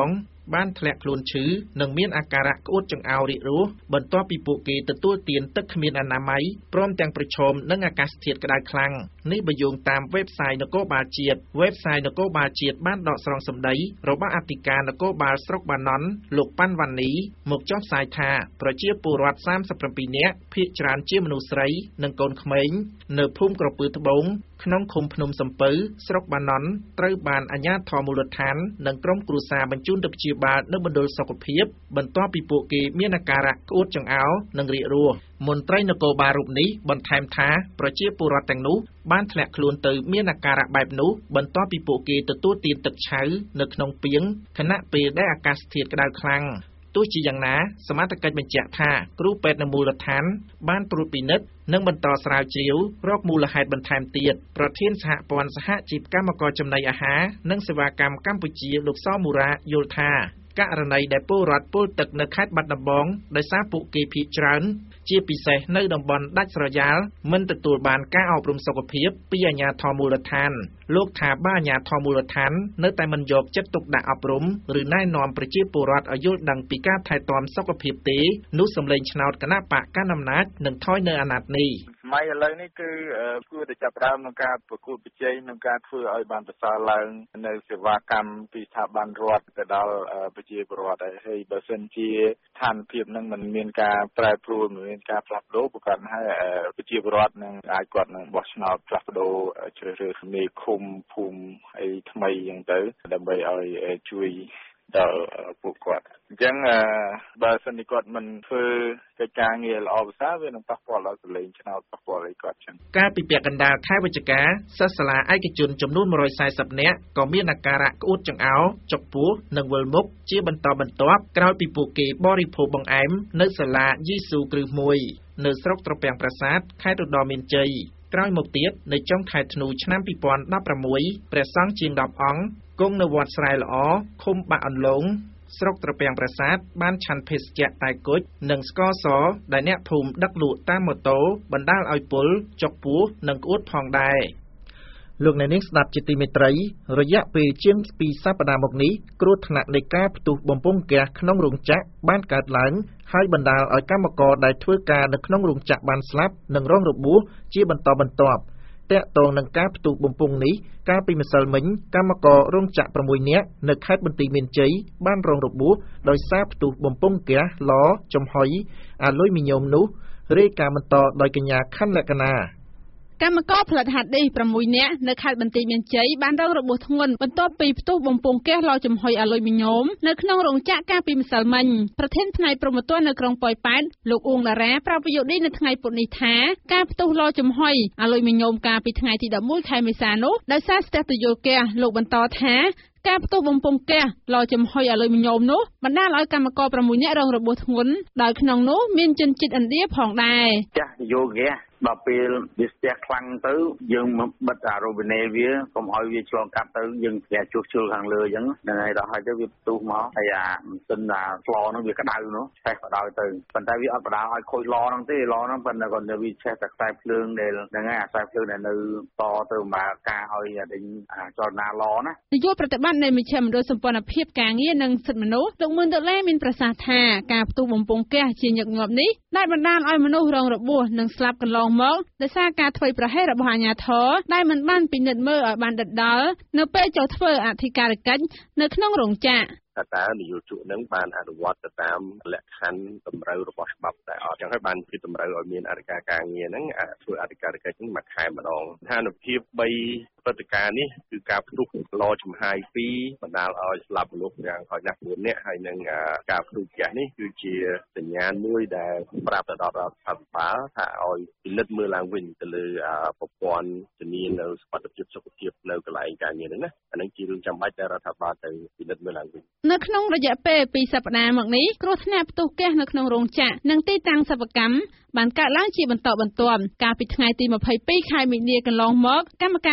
A: បានធ្លាក់ខ្លួនឈឺនិងមានអាការៈក្អួតចង្អោររាករូសបន្ទាប់ពីពួកគេទទួលទានទឹកគ្មានអនាម័យព្រមទាំងប្រឈមនឹងអាកាសធាតុក្តៅខ្លាំងនេះបើយោងតាម website នគរបាលជាតិ website នគរបាលជាតិបានដកស្រង់សម្ដីរបស់អធិការនគរបាលស្រុកបាណន់លោកប៉ាន់វ៉ានីមកចុះផ្សាយថាប្រជាពលរដ្ឋសាមសិបប្រាំពីរនាក់ភាគច្រើនជាមនុស្សស្រីនិងកូនក្មេងនៅភូមិក្រពើត្បូងក្នុងឃុំភ្នំសំពៅស្រុកបាណន់ត្រូវបានអាជ្ញាធរមូលដ្ឋាននិងក្រុមគ្រួសារបញ្ជូនទៅព្យាបាលនៅមណ្ឌលសុខភាពបន្ទាប់ពីពួកគេមានអាការៈក្អួតចង្អោរនិងរាករូសមន្ត្រីនគរបាលរូបនេះបន្ថែមថាប្រជាពលរដ្ឋទាំងនោះបានធ្លាក់ខ្លួនទៅមានអាការៈបែបនោះបន្ទាប់ពីពួកគេទទួលទានទឹកឆៅនៅក្នុងពាងខណៈពេលដែលអាកាសធាតុក្តៅខ្លាំងទោះជាយ៉ាងណាសមត្ថកិច្ចបញ្ជាក់ថាគ្រូពេទ្យនៅមូលដ្ឋានបានត្រួតពិនិត្យនិងបន្តស្រាវជ្រាវរកមូលហេតុបន្ថែមទៀតប្រធានសហព័ន្ធសហជីពកម្មករចំណីអាហារនិងសេវាកម្មកម្ពុជាលោកសមូរ៉ាយល់ថាករណីដែលពលរដ្ឋពលទឹកនៅខេត្តបាត់ដំបងដោយសារពួកគេភាគច្រើនជាពិសេសនៅតំបន់ដាច់ស្រយាលមិនទទួលបានការអប់រំសុខភាពពីអាជ្ញាធរមូលដ្ឋានលោកថាបើអាជ្ញាធរមូលដ្ឋាននៅតែមិនយកចិត្តទុកដាក់អប់រំឬណែនាំប្រជាពលរដ្ឋឲ្យយល់ដឹងពីការថែទាំសុខភាពទេនោះសម្លេងឆ្នោតគណៈបកកណ្ដាលអំណាចនឹងថយនៅអាណត្តិនេះ
H: សម័យឥឡូវនេះគឺគួរតែចាប់ផ្ដើមក្នុងការប្រកួតប្រជែងក្នុងការធ្វើឲ្យបានប្រសើរឡើងនៅសេវាកម្មពីស្ថាប័នរដ្ឋទៅដល់ប្រជាពលរដ្ឋហើយបើសិនជាស្ថានភាពនឹងមិនមានការប្រែប្រួលមិនមានការផ្លាស់ប្ដូរប្រកាសហើយប្រជាពលរដ្ឋនឹងអាចគាត់នឹងបោះឆ្នោតផ្លាស់ប្ដូរជ្រើសរើសមេឃុំភូមិអីថ្មីអញ្ចឹងទៅដើម្បីឲ្យជួយដល់ពួកគាត់អញ្ចឹងបើសិនជាគាត់មិនធ្វើកិច្ចការងារល្អប្រសើរវានឹងប៉ះពាល់ដល់សម្លេងឆ្នោតប៉ះពាល់ឲ្យគាត់ចឹង
A: កាលពីពាក់កណ្ដាលខែវិច្ឆិកាសិស្សសាលាឯកជនចំនួនមួយរយសែសិបនាក់ក៏មានអាការៈក្អួតចង្អោរចុកពោះនិងវិលមុខជាបន្តបន្ទាប់ក្រោយពីពួកគេបរិភោគបង្អែមនៅសាលាយេស៊ូគ្រឹះមួយនៅស្រុកត្រពាំងប្រាសាទខេត្តឧត្តរមានជ័យក្រោយមកទៀតនៅចុងខែធ្នូឆ្នាំពីរពាន់ដប់ប្រាំមួយព្រះសង្ឃជាងដប់អង្គគង់នៅវត្តស្រែល្អឃុំបាក់អន្លង់ស្រុកត្រពាំងប្រាសាទបានឆាន់ភេសជ្ជៈតែគុជនិងស្ករសដែលអ្នកភូមិដឹកលក់តាមម៉ូតូបណ្ដាលឲ្យពុលចុកពោះនិងក្អួតផងដែរលោកអ្នកនាងស្ដាប់ជាទីមេត្រីរយៈពេលជាងពីរសប្តាហ៍មកនេះគ្រោះថ្នាក់នៃការផ្ទុះបំពង់ហ្គាសក្នុងរោងចក្របានកើតឡើងហើយបណ្ដាលឲ្យកម្មករដែលធ្វើការនៅក្នុងរោងចក្របានស្លាប់និងរងរបួសជាបន្តបន្ទាប់តាក់ទងនឹងការផ្ទុះបំពង់នេះកាលពីម្សិលមិញកម្មកររោងចក្រប្រាំមួយនាក់នៅខេត្តបន្ទាយមានជ័យបានរងរបួសដោយសារផ្ទុះបំពង់ហ្គាសឡចំហុយអាលុយមីញ៉ូមនោះរាយការណ៍បន្តដោយកញ្ញាខណ្ឌលក្ខណា
E: កម្មករផលិតហាត់ឌីសប្រាំមួយនាក់នៅខេត្តបន្ទាយមានជ័យបានរងរបួសធ្ងន់បន្ទាប់ពីផ្ទុះបំពង់ហ្គាសឡចំហុយអាលុយមីញ៉ូមនៅក្នុងរោងចក្រកាលពីម្សិលមិញប្រធានផ្នែកព្រហ្មទណ្ឌនៅក្រុងប៉ោយប៉ែតលោកអ៊ូងតារ៉ាប្រាប់វីអូឌីនៅថ្ងៃពុធនេះថាការផ្ទុះឡចំហុយអាលុយមីញ៉ូមកាលពីថ្ងៃទីដប់មួយខែមេសានោះដោយសារស្ទះទុយោហ្គាសលោកបន្តថាការផ្ទុះបំពង់ហ្គាសឡចំហុយអាលុយមីញ៉ូមនោះបណ្ដាលឲ្យកម្មករប្រាំមួយនាក់រងរបួសធ្ងន់ដោយក្នុងនោះមានជនជាតិឥណ្ឌាផងដែរ
I: ចាស់ទុយោហ្គាសដល់ពេលវាស្ទះខ្លាំងទៅយើងបិទអារ៉ូប៊ីណេវាកុំឲ្យវាឆ្លងកាត់ទៅយើងប្រែជួសជុលខាងលើអញ្ចឹងហ្នឹងហើយដល់ហើយទៅវាផ្ទុះមកហើយអាម៉ាស៊ីនអាស្លហ្នឹងវាក្តៅនោះឆេះបដ ாய் ទៅប៉ុន្តែវាអត់បដាឲ្យខូចឡហ្នឹងទេឡហ្នឹងប៉ុន្តែគាត់នៅវាឆេះតែខ្សែភ្លើងដែលហ្នឹងហើយអាខ្សែភ្លើងដែលនៅតទៅមកការឲ្យដេញអាចលណាឡណា
E: នាយកប្រតិបត្តិនៃមជ្ឈមណ្ឌលសម្ព័ន្ធភាពការងារនិងសិទ្ធិមនុស្សលោកមឿនដុល្លារមានប្រសាសន៍ថាការផ្ទុះបំពង់ហ្គាសជាញឹកញាប់នេះដែលបណ្ដាលឲ្យមនុស្សរងរបួសនិងស្លាប់កន្លងមកដោយសារការធ្វើប្រហែសរបស់អាជ្ញាធរដែលមិនបានពិនិត្យមើលឲ្យបានដិតដល់នៅពេលចុះធ្វើអធិការកិច្ចនៅក្នុងរោងចក្រ
J: តើនយោជកនឹងបានអនុវត្តទៅតាមលក្ខខណ្ឌតម្រូវរបស់ច្បាប់តែអត់ចឹងហើយបានគឺតម្រូវឲ្យមានអធិការការងារហ្នឹងធ្វើអធិការកិច្ចហ្នឹងមួយខែម្ដងស្ថានភាពបីព្រឹត្តិការណ៍នេះគឺការផ្ទុះឡចំហាយពីរបណ្ដាលឲ្យស្លាប់មនុស្សយ៉ាងហោចណាស់បួននាក់ហើយនឹងការផ្ទុះហ្គាសនេះគឺជាសញ្ញាណមួយដែលប្រាប់ទៅដល់រដ្ឋាភិបាលថាឲ្យពិនិត្យមើលឡើងវិញទៅលើប្រព័ន្ធជំនាញនៅសុខភាពសុខភាពនៅកន្លែងការងារហ្នឹងណាអានឹងជារឿងចាំបាច់ដែលរដ្ឋាភិបាលទៅពិនិត្យមើលឡើងវិញ
E: នៅក្នុងរយៈពេលពីរសប្តាហ៍មកនេះគ្រោះថ្នាក់ផ្ទុះហ្គាសនៅក្នុងរោងចក្រនិងទីតាំងសិប្បកម្មបានកើតឡើងជាបន្តបន្ទាប់កាលពីថ្ងៃទីម្ភៃពីរខែមីនាកន្លងមកកម្មការិនីម្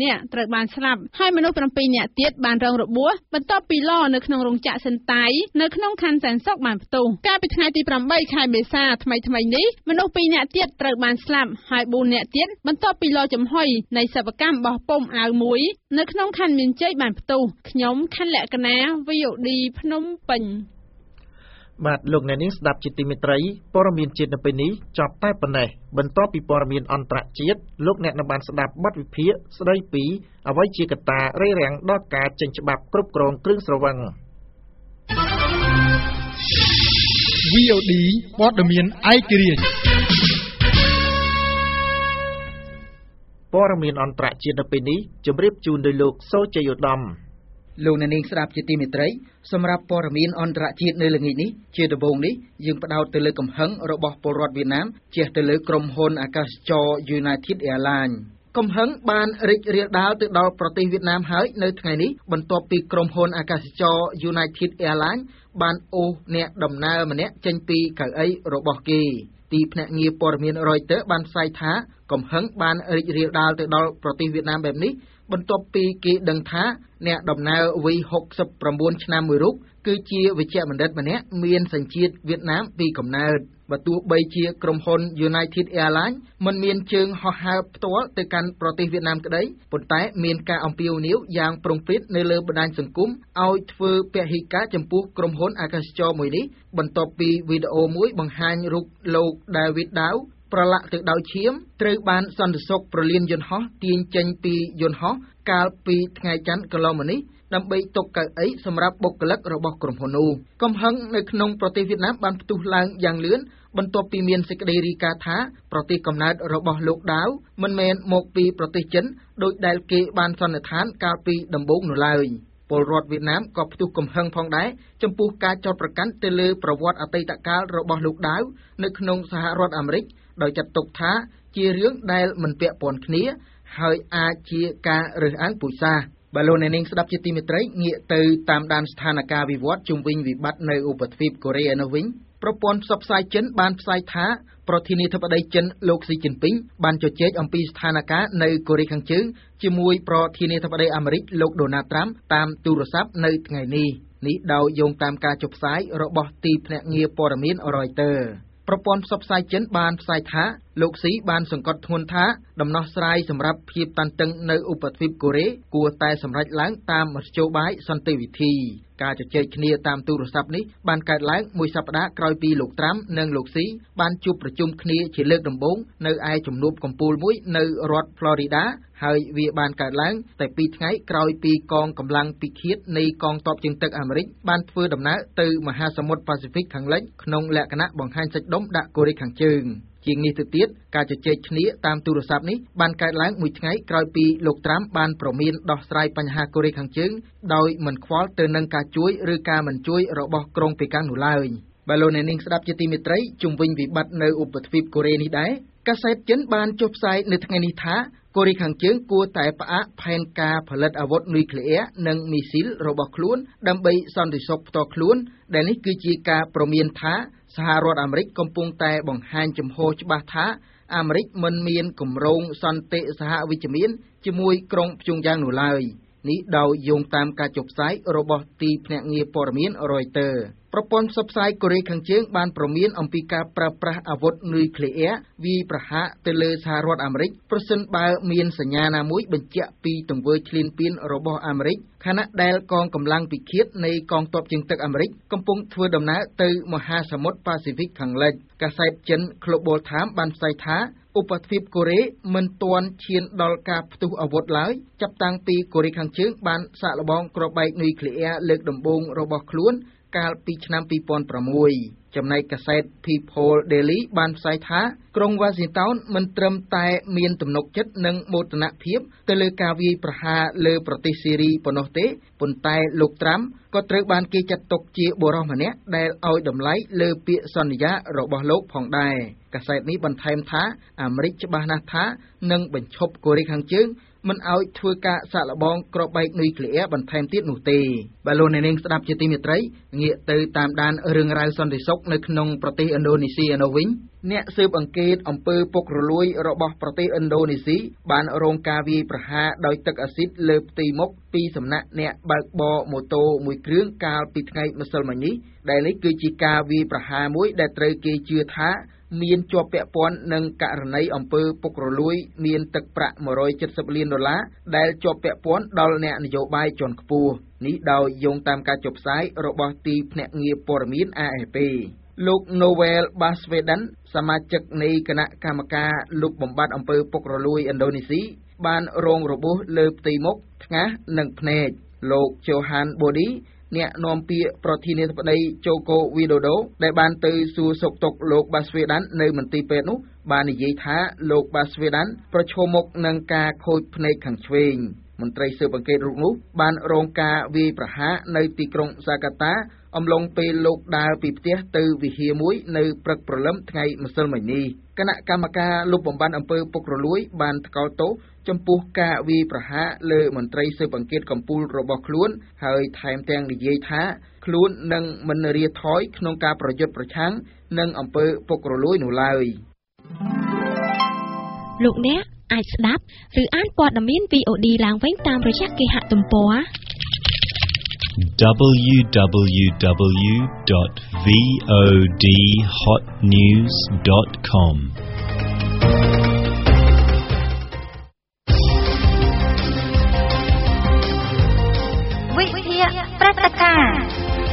E: នាក់ត្រូវបានស្លាប់ហើយមនុស្ស7នាក់ទៀតបានរងរបួសបន្ទាប់ពីឡនៅក្នុងរោងចក្រសិនតៃនៅក្នុងខណ្ឌសែនសុខបានផ្ទុះកាលពីថ្ងៃទី8ខែមេសាថ្មីថ្មីនេះមនុស្ស2នាក់ទៀតត្រូវបានស្លាប់ហើយ4នាក់ទៀតបន្ទាប់ពីឡចំហុយនៃសិប្បកម្មបោះពុម្ពអាវមួយនៅក្នុងខណ្ឌមានជ័យបានផ្ទុះខ្ញុំខណ្ឌលក្ខណា វី អូ ឌី ភ្នំពេញ
A: បាទលោកអ្នកនាងស្ដាប់ជាទីមេត្រីព័ត៌មានជាតិនៅពេលនេះចប់តែប៉ុណ្ណេះបន្ទាប់ពីព័ត៌មានអន្តរជាតិលោកអ្នកនឹងបានស្ដាប់បទវិភាគស្ដីពីអ្វីជាកត្តារារាំងដល់ការចេញច្បាប់គ្រប់គ្រងគ្រឿងស្រវឹង
K: វី អូ ឌី ព័ត៌មានឯករាជ្យ
A: ព័ត៌មានអន្តរជាតិនៅពេលនេះជម្រាបជូនដោយលោកសូជ័យឧត្តម
L: លោកអ្នកនាងស្ដាប់ជាទីមេត្រីសម្រាប់ព័ត៌មានអន្តរជាតិនៅល្ងាចនេះជាដំបូងនេះយើងផ្ដោតទៅលើកំហឹងរបស់ពលរដ្ឋវៀតណាមជះទៅលើក្រុមហ៊ុនអាកាសចរ United Airlines កំហឹងបានរីករាលដាលទៅដល់ប្រទេសវៀតណាមហើយនៅថ្ងៃនេះបន្ទាប់ពីក្រុមហ៊ុនអាកាសចរ United Airlines បានអូសអ្នកដំណើរម្នាក់ចេញពីកៅអីរបស់គេទីភ្នាក់ងារព័ត៌មាន Reuters បានផ្សាយថាកំហឹងបានរីករាលដាលទៅដល់ប្រទេសវៀតណាមបែបនេះបន្ទាប់ពីគេដឹងថាអ្នកដំណើរវ័យ69ឆ្នាំមួយរូបគឺជាវិជ្ជបណ្ឌិតម្នាក់មានសញ្ជាតិវៀតណាមពីកំណើតបើទោះបីជាក្រុមហ៊ុន United Airlines មិនមានជើងហោះហើរផ្ទាល់ទៅកាន់ប្រទេសវៀតណាមក្តីប៉ុន្តែមានការអំពាវនាវយ៉ាងប្រុងប្រយ័ត្ននៅលើបណ្ដាញសង្គមឲ្យធ្វើពហិការចំពោះក្រុមហ៊ុនអាកាសចរមួយនេះបន្ទាប់ពីវីដេអូមួយបង្ហាញរូបលោក David Dowប្រឡាក់ទៅដោយឈាមត្រូវបានសន្តិសុខប្រលានយន្តហោះទាញចេញពីយន្តហោះកាលពីថ្ងៃច័ន្ទកន្លងមកនេះដើម្បីទុកកៅអីសម្រាប់បុគ្គលិករបស់ក្រុមហ៊ុននោះកំហឹងនៅក្នុងប្រទេសវៀតណាមបានផ្ទុះឡើងយ៉ាងលឿនបន្ទាប់ពីមានសេចក្តីរាយការណ៍ថាប្រទេសកំណើតរបស់លោកដាវមិនមែនមកពីប្រទេសចិនដោយដែលគេបានសន្និដ្ឋានកាលពីដំបូងនោះឡើយពលរដ្ឋវៀតណាមក៏ផ្ទុះកំហឹងផងដែរចំពោះការចោទប្រកាន់ទៅលើប្រវត្តិអតីតកាលរបស់លោកដាវនៅក្នុងសហរដ្ឋអាមេរិកដោយចាត់ទុកថាជារឿងដែលមិនពាក់ព័ន្ធគ្នាហើយអាចជាការរើសអើងពូជសាសន៍បើលោកអ្នកនាងស្ដាប់ជាទីមេត្រីងាកទៅតាមដានស្ថានភាពវិវត្តជុំវិញវិបត្តិនៅឧបទ្វីបកូរ៉េឯនោះវិញប្រព័ន្ធផ្សព្វផ្សាយចិនបានផ្សាយថាប្រធានាធិបតីចិនលោកស៊ីជីនពីងបានជជែកអំពីស្ថានភាពនៅកូរ៉េខាងជើងជាមួយប្រធានាធិបតីអាមេរិកលោកដូណាល់ត្រាំតាមទូរស័ព្ទនៅថ្ងៃនេះនេះដោយយោងតាមការចុះផ្សាយរបស់ទីភ្នាក់ងារព័ត៌មាន Reutersប្រព័ន្ធផ្សព្វផ្សាយចិនបានផ្សាយថាលោកស៊ីបានសង្កត់ធ្ងន់ថាដំណោះស្រាយសម្រាប់ភាពតានតឹងនៅឧបទ្វីបកូរ៉េគួរតែសម្រេចឡើងតាមមធ្យោបាយសន្តិវិធីការជជែកគ្នាតាមទូរស័ព្ទនេះបានកើតឡើងមួយសប្តាហ៍ក្រោយពីលោកត្រាំនិងលោកស៊ីបានជួបប្រជុំគ្នាជាលើកដំបូងនៅឯជំនួបកំពូលមួយនៅរដ្ឋ Florida ហើយវាបានកើតឡើងតែពីរថ្ងៃក្រោយពីកងកម្លាំងពិឃាតនៃកងទ័ពជើងទឹកអាមេរិកបានធ្វើដំណើរទៅមហាសមុទ្រប៉ាស៊ីហ្វិកខាងលិចក្នុងលក្ខណៈបង្ហាញសាច់ដុំដាក់កូរ៉េខាងជើងជាងនេះទៅទៀតការជជែកគ្នាតាមទូរស័ព្ទនេះបានកើតឡើងមួយថ្ងៃក្រោយពីលោកត្រាំបានប្រមានដោះស្រាយបញ្ហាកូរ៉េខាងជើងដោយមិនខ្វល់ទៅនឹងការជួយឬការមិនជួយរបស់ក្រុងប៉េកាំងនោះឡើយបើលោកអ្នកនាងស្ដាប់ជាទីមេត្រីជុំវិញវិបត្តិនៅឧបទ្វីបកូរ៉េនេះដែរកាសែតចិនបានចុះផ្សាយនៅថ្ងៃនេះថាកូរ៉េខាងជើងគួរតែផ្អាកផែនការផលិតអាវុធនុយក្លេអ៊ែរនិងមីស៊ីលរបស់ខ្លួនដើម្បីសន្តិសុខផ្ទាល់ខ្លួនដែលនេះគឺជាការព្រមានថាសហរដ្ឋអាមេរិកកំពុងតែបង្ហាញចំហច្បាស់ថាអាមេរិកមិនមានគម្រោងសន្តិសហវិជ្ជមានជាមួយក្រុងព្យុងយ៉ាងនោះឡើយនេះដោយយោងតាមការចុះផ្សាយរបស់ទីភ្នាក់ងារព័ត៌មាន Reuters ប្រព័ន្ធផ្សព្វផ្សាយកូរ៉េខាងជើងបានព្រមានអំពីការប្រើប្រាស់អាវុធនុយក្លេអ៊ែរវាយប្រហារទៅលើសហរដ្ឋអាមេរិកប្រសិនបើមានសញ្ញាណាមួយបញ្ជាក់ពីទង្វើឈ្លានពានរបស់អាមេរិកខណៈដែលកងកម្លាំងពិឃាតនៃកងទ័ពជើងទឹកអាមេរិកកំពុងធ្វើដំណើរទៅមហាសមុទ្រប៉ាស៊ីហ្វិកខាងលិចកាសែតចិន Global Times បានផ្សាយថាឧបទ្វីបកូរ៉េមិនទាន់ឈានដល់ការផ្ទុះអាវុធឡើយចាប់តាំងពីកូរ៉េខាងជើងបានសាកល្បងគ្រាប់បែកនុយក្លេអ៊ែរលើកដំបូងរបស់ខ្លួនកាលពីឆ្នាំពីរពាន់ប្រាំមួយ ចំណែកកាសែត People Daily បានផ្សាយថាក្រុង Washington មិនត្រឹមតែមានទំនុកចិត្តនិងមោទនភាពទៅលើការវាយប្រហារលើប្រទេសសេរីប៉ុណ្ណោះទេប៉ុន្តែលោកត្រាំក៏ត្រូវបានគេចាត់ទុកជាបុរសម្នាក់ដែលឲ្យតម្លៃលើពាក្យសន្យារបស់លោកផងដែរកាសែតនេះបន្ថែមថាអាមេរិកច្បាស់ណាស់ថានឹងបញ្ឈប់កូរ៉េខាងជើងមិនឲ្យធ្វើការសាកល្បងគ្រាប់បែកនុយក្លេអ៊ែរបន្ថែមទៀតនោះទេបើលោកអ្នកនាងស្ដាប់ជាទីមេត្រីងាកទៅតាមដានរឿងរ៉ាវសន្តិសុខនៅក្នុងប្រទេសឥណ្ឌូនេស៊ីឯនោះវិញអ្នកស៊ើបអង្កេតអំពើពុករលួយរបស់ប្រទេសឥណ្ឌូនេស៊ីបានរងការវាយប្រហារដោយទឹកអាស៊ីតលើផ្ទៃមុខពីសំណាក់អ្នកបើកបរម៉ូតូមួយគ្រឿងកាលពីថ្ងៃម្សិលមិញនេះដែលនេះគឺជាការវាយប្រហារមួយដែលត្រូវគេជឿថាមានជាប់ពាក់ព័ន្ធនឹងករណីអំពើពុករលួយមានទឹកប្រាក់one hundred seventyលានដុល្លារដែលជាប់ពាក់ព័ន្ធដល់អ្នកនយោបាយជាន់ខ្ពស់នេះដោយយោងតាមការចុះផ្សាយរបស់ទីភ្នាក់ងារព័ត៌មាន A F P លោក Novel Baswedan សមាជិកនៃគណៈកម្មការលុបបំបាត់អំពើពុករលួយឥណ្ឌូនេស៊ីបានរងរបួសលើផ្ទៃមុខថ្ងាសនិងភ្នែកលោក Johan Bodi អ្នកនាំពាក្យប្រធានាធិបតី Joko Widodo ដែលបានទៅសួរសុខទុក្ខលោក Baswedan នៅមន្ទីរពេទ្យនោះបាននិយាយថាលោក Baswedan ប្រឈមមុខនឹងការខូចភ្នែកខាងឆ្វេងមន្ត្រីស៊ើបអង្កេតរូបនោះបានរងការវាយប្រហារនៅទីក្រុងហ្សាកាតាអំឡុងពេលលោកដើរពីផ្ទះទៅវិហារមួយនៅព្រឹកព្រលឹមថ្ងៃម្សិលមិញនេះគណៈកម្មការលុបបំបាត់អំពើពុករលួយបានថ្កោលទោសចំពោះការវាយប្រហារលើមន្ត្រីស៊ើបអង្កេតកំពូលរបស់ខ្លួនហើយថែមទាំងនិយាយថាខ្លួននឹងមិនរាថយក្នុងការប្រយុទ្ធប្រឆាំងនឹងអំពើពុករលួយនោះឡើយ
M: លោកអ្នកអាចស្ដាប់ឬអានព័ត៌មាន V O D ឡើងវិញតាមរយៈគេហទំព័រ
N: w w w dot v o d hot news dot com
O: វិទ្យាព្រឹត្តិការណ៍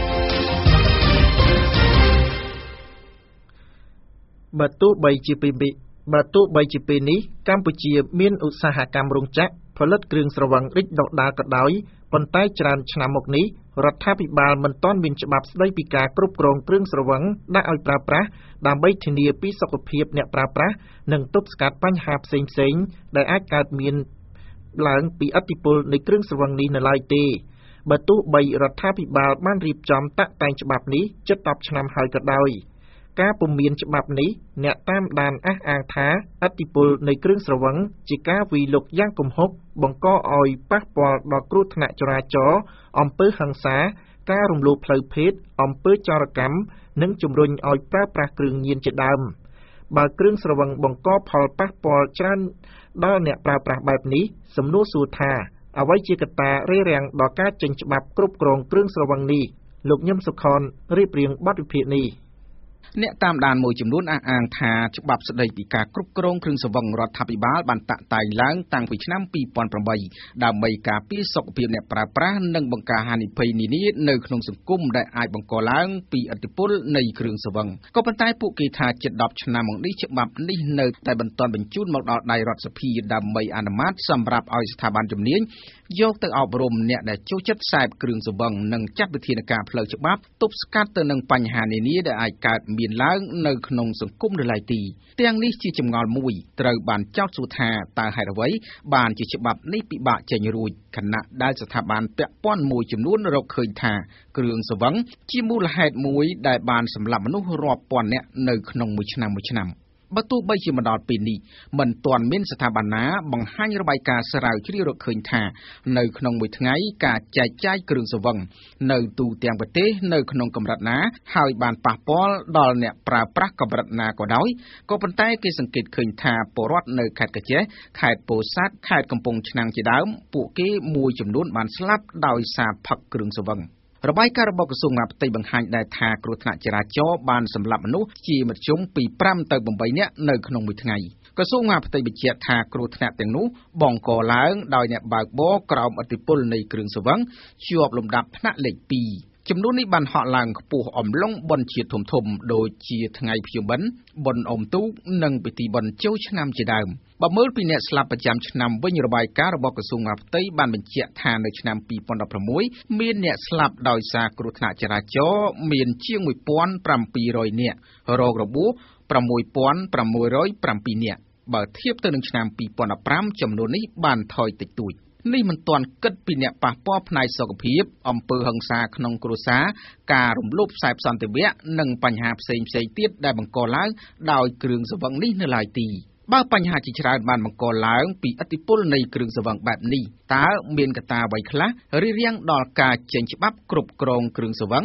A: បើទោះបីជាពីបើទោះបីជាពេលនេះកម្ពុជាមានឧស្សាហកម្មរោងចក្រផលិតគ្រឿងស្រវឹងរីកដុះដាលក៏ដោយប៉ុន្តែច្រើនឆ្នាំមកនេះរដ្ឋាភិបាលមិនទាន់មានច្បាប់ស្តីពីការគ្រប់គ្រងគ្រឿងស្រវឹងដាក់ឲ្យប្រើប្រាស់ដើម្បីធានាពីសុខភាពអ្នកប្រើប្រាស់និងទប់ស្កាត់បញ្ហាផ្សេងៗដែលអាចកើតមានឡើងពីឥទ្ធិពលនៃគ្រឿងស្រវឹងនេះនៅឡើយទេបើទោះបីរដ្ឋាភិបាលបានរៀបចំតាក់តែងច្បាប់នេះជិត10ឆ្នាំហើយក៏ដោយការពុំមានច្បាប់នេះអ្នកតាមដានអះអាងថាឥទ្ធិពលនៃគ្រឿងស្រវឹងជាការវាយលុកយ៉ាងគំហុកបង្កឲ្យប៉ះពាល់ដល់គ្រោះថ្នាក់ចរាចរណ៍អំពើហិង្សាការរំលោភផ្លូវភេទអំពើចោរកម្មនិងជំរុញឲ្យប្រើប្រាស់គ្រឿងញៀនជាដើមបើគ្រឿងស្រវឹងបង្កផលប៉ះពាល់ច្រើនដល់អ្នកប្រើប្រាស់បែបនេះសំណួរសួរថាអ្វីជាកត្តារារាំងដល់ការចេញច្បាប់គ្រប់គ្រងគ្រឿងស្រវឹងនេះលោកញឹមសុខនរៀបរៀងបទវិភាគនេះ
D: អ្នកតាមដានមួយចំនួនអះអាងថាច្បាប់ស្តីពីការគ្រប់គ្រងគ្រឿងស្រវឹងរដ្ឋាភិបាលបានតាក់តែងឡើងតាំងពីឆ្នាំtwo thousand eightដើម្បីការពារសុខភាពអ្នកប្រើប្រាស់និងបង្ការហានិភ័យនានានៅក្នុងសង្គមដែលអាចបង្កឡើងពីឥទ្ធិពលនៃគ្រឿងស្រវឹងក៏ប៉ុន្តែពួកគេថាជិតtenឆ្នាំមកនេះច្បាប់នេះនៅតែបន្តបញ្ជូនមកដល់ដៃរដ្ឋសភាដើម្បីអនុម័តសម្រាប់ឲ្យស្ថាប័នជំនាញយកទៅអប់រំអ្នកដែលចូលចិត្តសេពគ្រឿងស្រវឹងនិងចាត់វិធានការផ្លូវច្បាប់ទប់ស្កាត់ទៅនឹងបញ្ហានានាដែលអាចកើតមានឡើងនៅក្នុងសង្គមនៅឡើយទីទាំងនេះជាចម្ងល់មួយត្រូវបានចោទសួរថាតើហេតុអ្វីបានជាច្បាប់នេះពិបាកចេញរួចខណៈដែលស្ថាប័នពាក់ព័ន្ធមួយចំនួនរកឃើញថាគ្រឿងស្រវឹងជាមូលហេតុមួយដែលបានសម្លាប់មនុស្សរាប់ពាន់នាក់នៅក្នុងមួយឆ្នាំមួយឆ្នាំបើទោះបីជាមកដល់ពេលនេះមិនទាន់មានស្ថាប័នណាបង្ហាញរបាយការណ៍ស្រាវជ្រាវរកឃើញថានៅក្នុងមួយថ្ងៃការចែកចាយគ្រឿងស្រវឹងនៅទូទាំងប្រទេសនៅក្នុងកម្រិតណាហើយបានប៉ះពាល់ដល់អ្នកប្រើប្រាស់កម្រិតណាក៏ដោយក៏ប៉ុន្តែគេសង្កេតឃើញថាពលរដ្ឋនៅខេត្តកាចេះខេត្តពោធិ៍សាត់ខេត្តកំពង់ឆ្នាំងជាដើមពួកគេមួយចំនួនបានស្លាប់ដោយសារផឹកគ្រឿងស្រវឹងរបាយការណ៍របស់ក្រសួងមហាផ្ទៃបង្ហាញដែរថាគ្រោះថ្នាក់ចរាចរណ៍បានសម្លាប់មនុស្សជាមធ្យមពីfiveទៅeightនាក់នៅក្នុងមួយថ្ងៃក្រសួងមហាផ្ទៃបញ្ជាក់ថាគ្រោះថ្នាក់ទាំងនោះបង្កឡើងដោយអ្នកបើកបរក្រោមឥទ្ធិពលនៃគ្រឿងស្រវឹងជាប់លំដាប់ថ្នាក់លេខtwoចំនួននេះបានហក់ឡើងខ្ពស់អំឡុងបុណ្យជាតិធំៗដូចជាថ្ងៃភ្ជុំបិណ្ឌបុណ្យអុំទូកនិងពិធីបុណ្យចូលឆ្នាំជាដើមបើមើលពីអ្នកស្លាប់ប្រចាំឆ្នាំវិញរបាយការណ៍របស់ក្រសួងមហាផ្ទៃបានបញ្ជាក់ថានៅឆ្នាំtwo thousand sixteenមានអ្នកស្លាប់ដោយសារគ្រោះថ្នាក់ចរាចរណ៍មានជាងone thousand seven hundredនាក់រងរបួសsix thousand six hundred sevenនាក់បើធៀបទៅនឹងឆ្នាំtwo thousand fifteenចំនួននេះបានថយតិចតួចនេះមិនទាន់គិតពីអ្នកប៉ះពាល់ផ្នែកសុខភាពអំពើហិង្សាក្នុងគ្រួសារការរំលោភខ្សែសន្តិវៈនិងបញ្ហាផ្សេងៗទៀតដែលបង្កឡើងដោយគ្រឿងស្រវឹងនេះនៅឡើយទីបើបញ្ហាជាច្រើនបានបង្កឡើងពីឥទ្ធិពលនៃគ្រឿងស្រវឹងបែបនេះតើមានកត្តាអ្វីខ្លះរារាំងដល់ការចេញច្បាប់គ្រប់គ្រងគ្រឿងស្រវឹង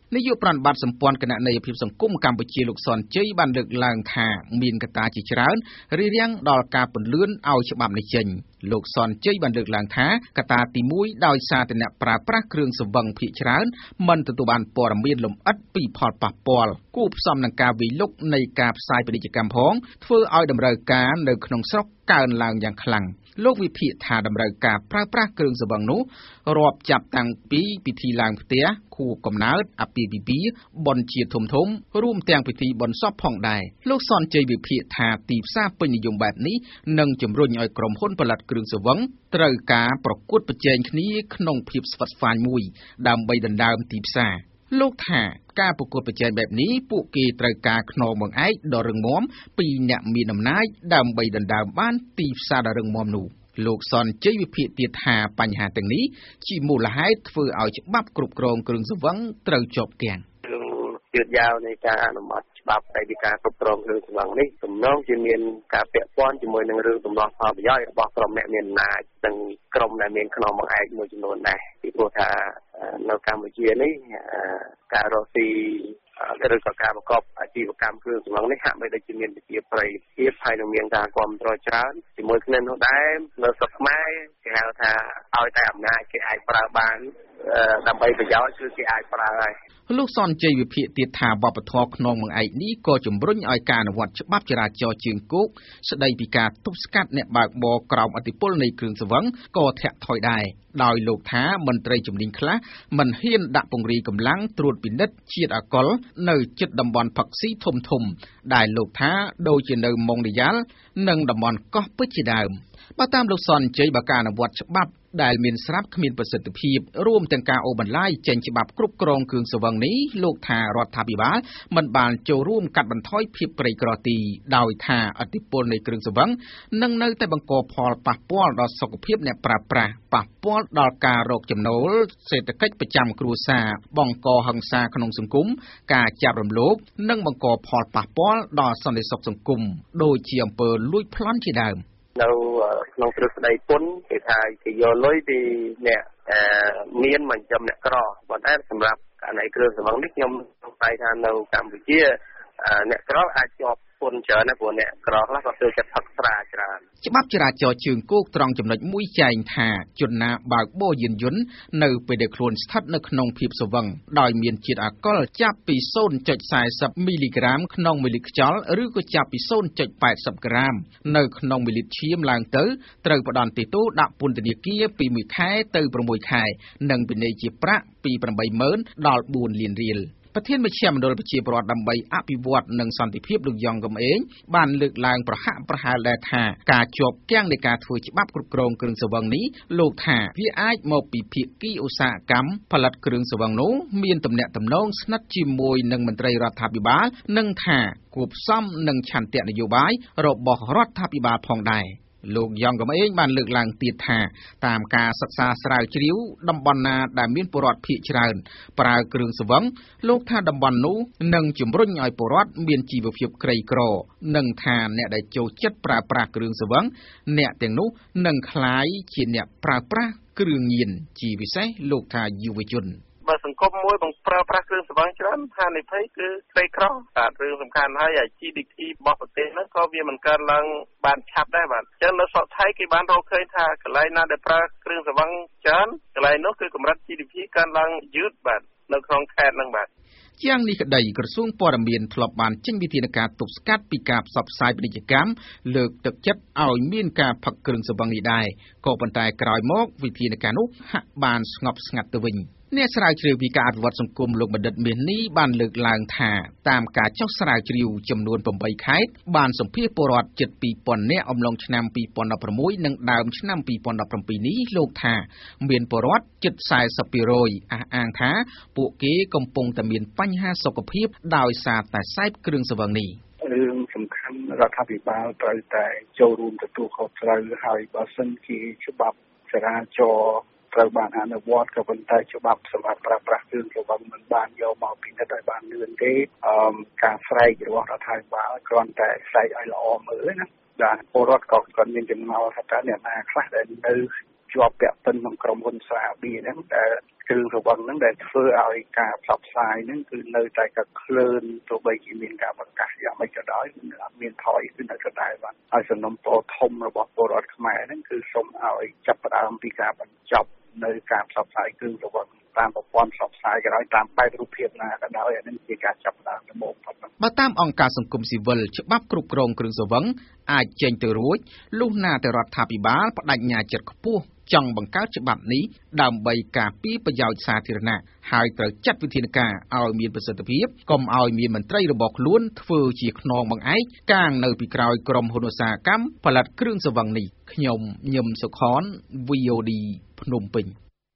D: នាយកប្រតិបត្តិសម្ព័ន្ធគណៈនៃភាពសង្គមកម្ពុជាលោកសនជ័យបានលើកឡើងថាមានកត្តាជាច្រើនរារាំងដល់ការពន្លឿនឲ្យច្បាប់នេះចេញលោកសនជ័យបានលើកឡើងថាកត្តាទីមួយដោយសារតែអ្នកប្រើប្រាស់គ្រឿងសង្វឹងភាគច្រើនមិនទទួលបានព័ត៌មានលម្អិតពីផលប៉ះពាល់គួបផ្សំនឹងការវិលុកនៃការផ្សាយពាណិជ្ជកម្មផងធ្វើឲ្យតម្រូវការនៅក្នុងស្រុកកើនឡើងយ៉ាងខ្លាំងលោកវិភាគថាតម្រូវការប្រើប្រាស់គ្រឿងសង្វឹងនោះរាប់ចាប់តាំងពីពិធីឡើងផ្ទះខួបកំណើតអាពាហ៍ពិពាហ៍បុណ្យជាតិធំធំរួមទាំងពិធីបុណ្យសពផងដែរលោកសនជ័យវិភាគថាទីផ្សារពេញនិយមបែបនេះនឹងជំរុញឲ្យក្រុមហ៊ុនផលិតគ្រឿងសង្វឹងត្រូវការប្រកួតប្រជែងគ្នាក្នុងភាពស្វិតស្វាញមួយដើម្បីដណ្ដើមទីផ្សារលោកថាការប្រកួតប្រជែងបែបនេះពួកគេត្រូវការខ្នងបង្អែកដ៏រឹងមាំពីអ្នកមានអំណាចដើម្បីដណ្ដើមបានទីផ្សារដ៏រឹងមាំនោះលោកសនជ័យវិភាគទៀតថាបញ្ហាទាំងនេះជាមូលហេតុធ្វើឲ្យច្បាប់គ្រប់គ្រងគ្រឿងសង្វឹងត្រូវជាប់គាំង
I: យឺតយ៉ាវនៃការអនុម័តច្បាប់ស្តីពីការគ្រប់គ្រងគ្រឿងសង្វឹងនេះទំនងជាមានការពាក់ព័ន្ធជាមួយនឹងរឿងដំណោះផលប្រយោជន៍របស់ក្រុមអ្នកមានអំណាចនិងក្រុមដែលមានខ្នងបង្អែកមួយចំនួនដែរពីព្រោះថានៅកម្ពុជានេះការរកស៊ីឬក៏ការប្រកបអាជីវកម្មគ្រឿងសង្វឹងនេះហាក់បីដូចជាមានប្រជាប្រិយភាពហើយនឹងមានការគាំទ្រច្រើនជាមួយគ្នានោះដែរនៅស្រុកខ្មែរគេហៅថាឲ្យតែអំណាចគេអាចប្រើបានដើម្បីប្រយោជន៍គឺគេអាចប្រើហើយ
D: លោកសនជ័យវិភាគទៀតថាវប្បធម៌ខ្នងបង្អែកនេះក៏ជំរុញឲ្យការអនុវត្តច្បាប់ចរាចរណ៍ជើងគោកស្តីពីការទប់ស្កាត់អ្នកបើកបរក្រោមឥទ្ធិពលនៃគ្រឿងសង្វឹងក៏ធាក់ថយដែរដោយលោកថាមន្ត្រីជំនាញខ្លះមិនហ៊ានដាក់ពង្រាយកម្លាំងត្រួតពិនិត្យជាតិអាល់កុលនៅជិតតំបន់ផឹកស៊ីធំធំដែលលោកថាដូចជានៅម៉ុងឌីយ៉ាល់និងតំបន់កោះពេជ្រជាដើមបើតាមលោកសនជ័យបើការអនុវត្តច្បាប់ដែលមានស្រាប់គ្មានប្រសិទ្ធភាពរួមទាំងការអូបន្លាយចេញច្បាប់គ្រប់គ្រងគ្រឿងសង្វឹងនេះលោកថារដ្ឋាភិបាលមិនបានចូលរួមកាត់បន្ថយភាពក្រីក្រទីដោយថាឥទ្ធិពលនៃគ្រឿងសង្វឹងនឹងនៅតែបង្កផលប៉ះពាល់ដល់សុខភាពអ្នកប្រើប្រាស់ប៉ះពាល់ដល់ការរកចំណូលសេដ្ឋកិច្ចប្រចាំគ្រួសារបង្កហិង្សាក្នុងសង្គមការចាប់រំលោភនិងបង្កផលប៉ះពាល់ដល់សន្តិសុខសង្គមដូចជាអំពើលួចប្លន់ជាដើម
I: នៅក្នុងទ្រឹស្ដីពន្ធគេថាគេយកលុយពីអ្នកមានមិនចំអ្នកក្រប៉ុន្តែសម្រាប់ករណីគ្រឿងសង្វឹងនេះខ្ញុំសង្ស័យថានៅកម្ពុជាអ្នកក្រអាចជាប់ពន្ធច្រើនណាស់ព្រោះអ្នកក្រខ្លះក៏ចូលចិត្តផឹកស្រាច្រើន
D: ច្បាប់ចរាចរណ៍ជើងគោកត្រង់ចំណុចមួយចែងថាជនណាបើកបរយានយន្តនៅពេលដែលខ្លួនស្ថិតនៅក្នុងភាពស្វឹងដោយមានជាតិអាល់កុលចាប់ពី ศูนย์จุดสี่ศูนย์ មីលីក្រាមក្នុងមីលីខ្យល់ឬក៏ចាប់ពី ศูนย์จุดแปดศูนย์ ក្រាមនៅក្នុងមីលីឈាមឡើងទៅត្រូវផ្ដន្ទាទោសដាក់ពន្ធនាគារពីមួយខែទៅប្រាំខែនិងពិន័យជាប្រាក់ពីប្រាំបីម៉ឺនដល់បួនលានរៀលប្រធានមជ្ឈមណ្ឌលប្រជាពលរដ្ឋដើម្បីអភិវឌ្ឍនិងសន្តិភាពលោកយ៉ងកំឯងបានលើកឡើងប្រហាក់ប្រហែលដែរថាការជាប់គាំងនៃការធ្វើច្បាប់គ្រប់គ្រងគ្រឿងសង្វឹងនេះលោកថាវាអាចមកពីភាគីឧស្សាហកម្មផលិតគ្រឿងសង្វឹងនោះមានទំនាក់ទំនងស្និទ្ធជាមួយនឹងមន្ត្រីរដ្ឋាភិបាលនិងថាគួបផ្សំនឹងឆន្ទៈនយោបាយរបស់រដ្ឋាភិបាលផងដែរលោកយ៉ងកំឯងបានលើកឡើងទៀតថាតាមការសិក្សាស្រាវជ្រាវតំបន់ណាដែលមានពលរដ្ឋភាគច្រើនប្រើគ្រឿងសង្វឹងលោកថាតំបន់នោះនឹងជំរុញឲ្យពលរដ្ឋមានជីវភាពក្រីក្រនិងថាអ្នកដែលចូលចិត្តប្រើប្រាស់គ្រឿងសង្វឹងអ្នកទាំងនោះនឹងក្លាយជាអ្នកប្រើប្រាស់គ្រឿងញៀនជាពិសេសលោកថាយុវជន
I: បើសង្គមមួយបង្ប្រើប្រាស់គ្រឿងសង្វឹងច្រើនហានិភ័យគឺក្រីក្របាទរឿងសំខាន់ហើយ ជី ឌី พี របស់ប្រទេសហ្នឹងក៏វាមិនកើនឡើងបានឆាប់ដែរបាទអញ្ចឹងនៅស្រុកថៃគេបានរកឃើញថាកន្លែងណាដែលប្រើគ្រឿងសង្វឹងច្រើនកន្លែងនោះគឺកម្រិត ជី ឌី พี កើនឡើងយឺតបាទនៅក្នុងខេត្តហ្នឹងបាទ
D: ជាងនេះក្តីក្រសួងព័ត៌មានធ្លាប់បានចេញវិធានការទប់ស្កាត់ពីការផ្សព្វផ្សាយពាណិជ្ជកម្មលើកទឹកចិត្តឲ្យមានការផឹកគ្រឿងសង្វឹងនេះដែរក៏ប៉ុន្តែក្រោយមកវិធានការនោះហាក់បានស្ងប់ស្ងាត់ទៅវិញអ្នកស្រាវជ្រាវពីការអភិវឌ្ឍសង្គមលោកបណ្ឌិតមាសនេះបានលើកឡើងថាតាមការចុះស្រាវជ្រាវចំនួនប្រាំបីខេត្តបានសម្ភាសពលរដ្ឋជិតពីរពាន់នាក់អំឡុងឆ្នាំពីរពាន់ដប់ប្រាំមួយនិងដើមឆ្នាំពីរពាន់ដប់ប្រាំពីរនេះលោកថាមានពលរដ្ឋជិត สี่สิบ%អះអាងថាពួកគេកំពុងតែមានបញ្ហាសុខភាពដោយសារតែសេពគ្រឿងសង្វឹងនេះ
P: រឿងសំខាន់រដ្ឋាភិបាលត្រូវតែចូលរួមទទួលខុសត្រូវហើយបើសិនជាច្បាប់ចរាចរណ៍ត្រូវបានអនុវត្តក៏ប៉ុន្តែច្បាប់សម្រាប់ប្រើប្រាស់គ្រឿងសង្វឹងមិនបានយកមកពិនិត្យឲ្យបានលឿនទេអឺការស្រែករបស់រដ្ឋាភិបាលគ្រាន់តែស្រែកឲ្យល្អមើលណាដែលពលរដ្ឋក៏គាត់មានចំណងថាតើអ្នកណាខ្លះដែលនៅជាប់ពាក់ព័ន្ធក្នុងក្រុមហ៊ុនសាប៊ីហ្នឹងដែលគ្រឿងស្រវឹងហ្នឹងដែលធ្វើឲ្យការផ្សព្វផ្សាយហ្នឹងគឺនៅតែក៏ក្លឿនទោះបីជាមានការប្រកាសយ៉ាងម៉េចក៏ដោយអត់មានថយគឺនៅដដែលបាទហើយសំណុំពរធំរបស់ពលរដ្ឋខ្មែរហ្នឹងគឺសូមឲ្យចាប់ផ្ដើមពីការបញ្ចប់នៅការផ្សព្វផ្សាយគ្រឿងស្រវឹងតាមប្រព័ន្ធផ្សព្វផ្សាយក៏ដោយតាមបែបរូបភាពណាក៏ដោយអានេះជាការចាប់ផ្ដើមដំបូងបំផុត
L: បើតាមអង្គការសង្គមស៊ីវិលច្បាប់គ្រប់គ្រងគ្រឿងស្រវឹងអាចចេញទៅរួចលុះណាតែរដ្ឋាភិបាលបដិញ្ញាចិត្តខ្ពស់ចង់បង្កើតច្បាប់នេះដើម្បីការពារប្រយោជន៍សាធារណៈហើយត្រូវចាត់វិធានការឲ្យមានប្រសិទ្ធភាពកុំឲ្យមានមន្ត្រីរបស់ខ្លួនធ្វើជាខ្នងបង្អែកកាងនៅពីក្រោយក្រុមហ៊ុនឧស្សាហកម្មផលិតគ្រឿងស្រវឹងនេះខ្ញុំញឹមសុខន វី អូ ឌី ភ្នំពេញ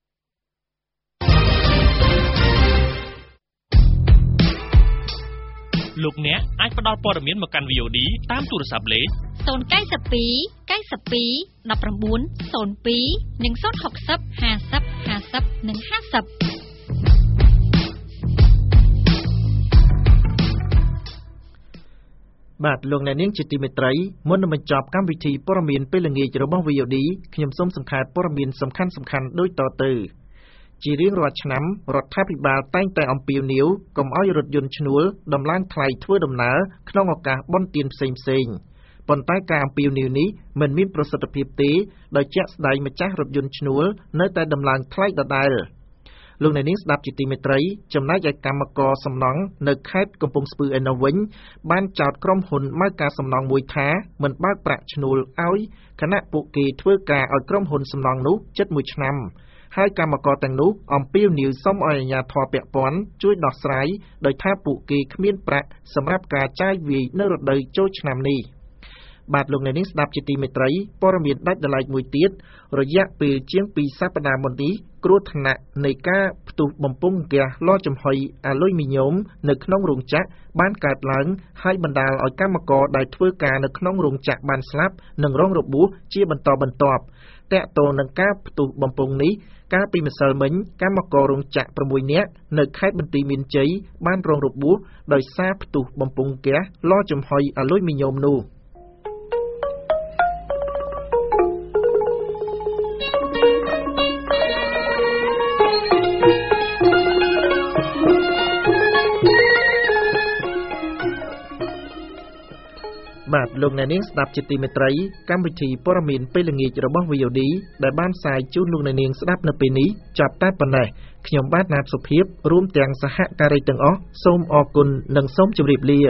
Q: លោកអ្នកអាចផ្ដល់ព័ត៌មានមកកាន់ វី អូ ឌី តាមទូរស័ព្ទលេខ
M: ศูนย์ เก้า สอง เก้า สอง หนึ่ง เก้า ศูนย์ สอง និង ศูนย์ หก ศูนย์ ห้า ศูนย์ ห้า ศูนย์ និង ห้าสิบ
A: បាទលោកអ្នកនាងជាទីមេត្រីមុននឹងបញ្ចប់កម្មវិធីព័ត៌មានពេលល្ងាចរបស់ វី អូ ឌី ខ្ញុំសូមសង្ខេបព័ត៌មានសំខាន់ៗដូចតទៅជារៀងរាល់ឆ្នាំរដ្ឋាភិបាលតែងតែអំពាវនាវកុំឲ្យរថយន្តឈ្នួលដំឡើងថ្លៃធ្វើដំណើរក្នុងឱកាសបុណ្យទានផ្សេងៗប៉ុន្តែការអំពាវនាវនេះមិនមានប្រសិទ្ធភាពទេដោយជាក់ស្ដែងម្ចាស់រថយន្តឈ្នួលនៅតែដំឡើងថ្លៃដដែលលោកអ្នកនាងស្ដាប់ជាទីមេត្រីចំណែកឯកម្មករសំណង់នៅខេត្តកំពង់ស្ពឺឯនោះវិញបានចោទក្រុមហ៊ុនម៉ៅការសំណង់មួយថាមិនបើកប្រាក់ឈ្នួលឲ្យគណៈពួកគេធ្វើការឲ្យក្រុមហ៊ុនសំណង់នោះជិតមួយឆ្នាំហើយកម្មករទាំងនោះអំពាវនាវសុំឲ្យអាជ្ញាធរពាក់ព័ន្ធជួយដោះស្រាយដោយថាពួកគេគ្មានប្រាក់សម្រាប់ការចាយវាយនៅរដូវចូលឆ្នាំនេះបាទលោកអ្នកនាងស្ដាប់ជាទីមេត្រីព័ត៌មានដាច់ដライមួយទៀតរយៈពេលជាងពីរសប្តាហ៍មុននេះគ្រោះថ្នាក់នៃការផ្ទុះបំពង់ហ្គាសឡចំហុយអាលុយមីញ៉ូមនៅក្នុងរោងចក្របានកើតឡើងហើយបណ្ដាលឲ្យកម្មករដែលធ្វើការនៅក្នុងរោងចក្របានស្លាប់និងរងរបួសជាបន្តបន្ទាប់តាក់ទងនឹងការផ្ទុះបំពង់នេះកាលពីម្សិលមិញកម្មកររោងចក្រ៦នាក់នៅខេត្តបន្ទាយមានជ័យបានរងរបួសដោយសារផ្ទុះបំពង់ហ្គាសឡចំហុយអាលុយមីញ៉ូមនោះបាទលោកអ្នកនាងស្ដាប់ជាទីមេត្រីកម្មវិធីព័ត៌មានពេលល្ងាចរបស់ វី អូ ឌី ដែលបានផ្សាយជូនលោកអ្នកនាងស្ដាប់នៅពេលនេះចាប់តែប៉ុណ្ណេះខ្ញុំបាទណាតសុភាពរួមទាំងសហការីទាំងអស់សូមអរគុណនិងសូមជម្រាបលា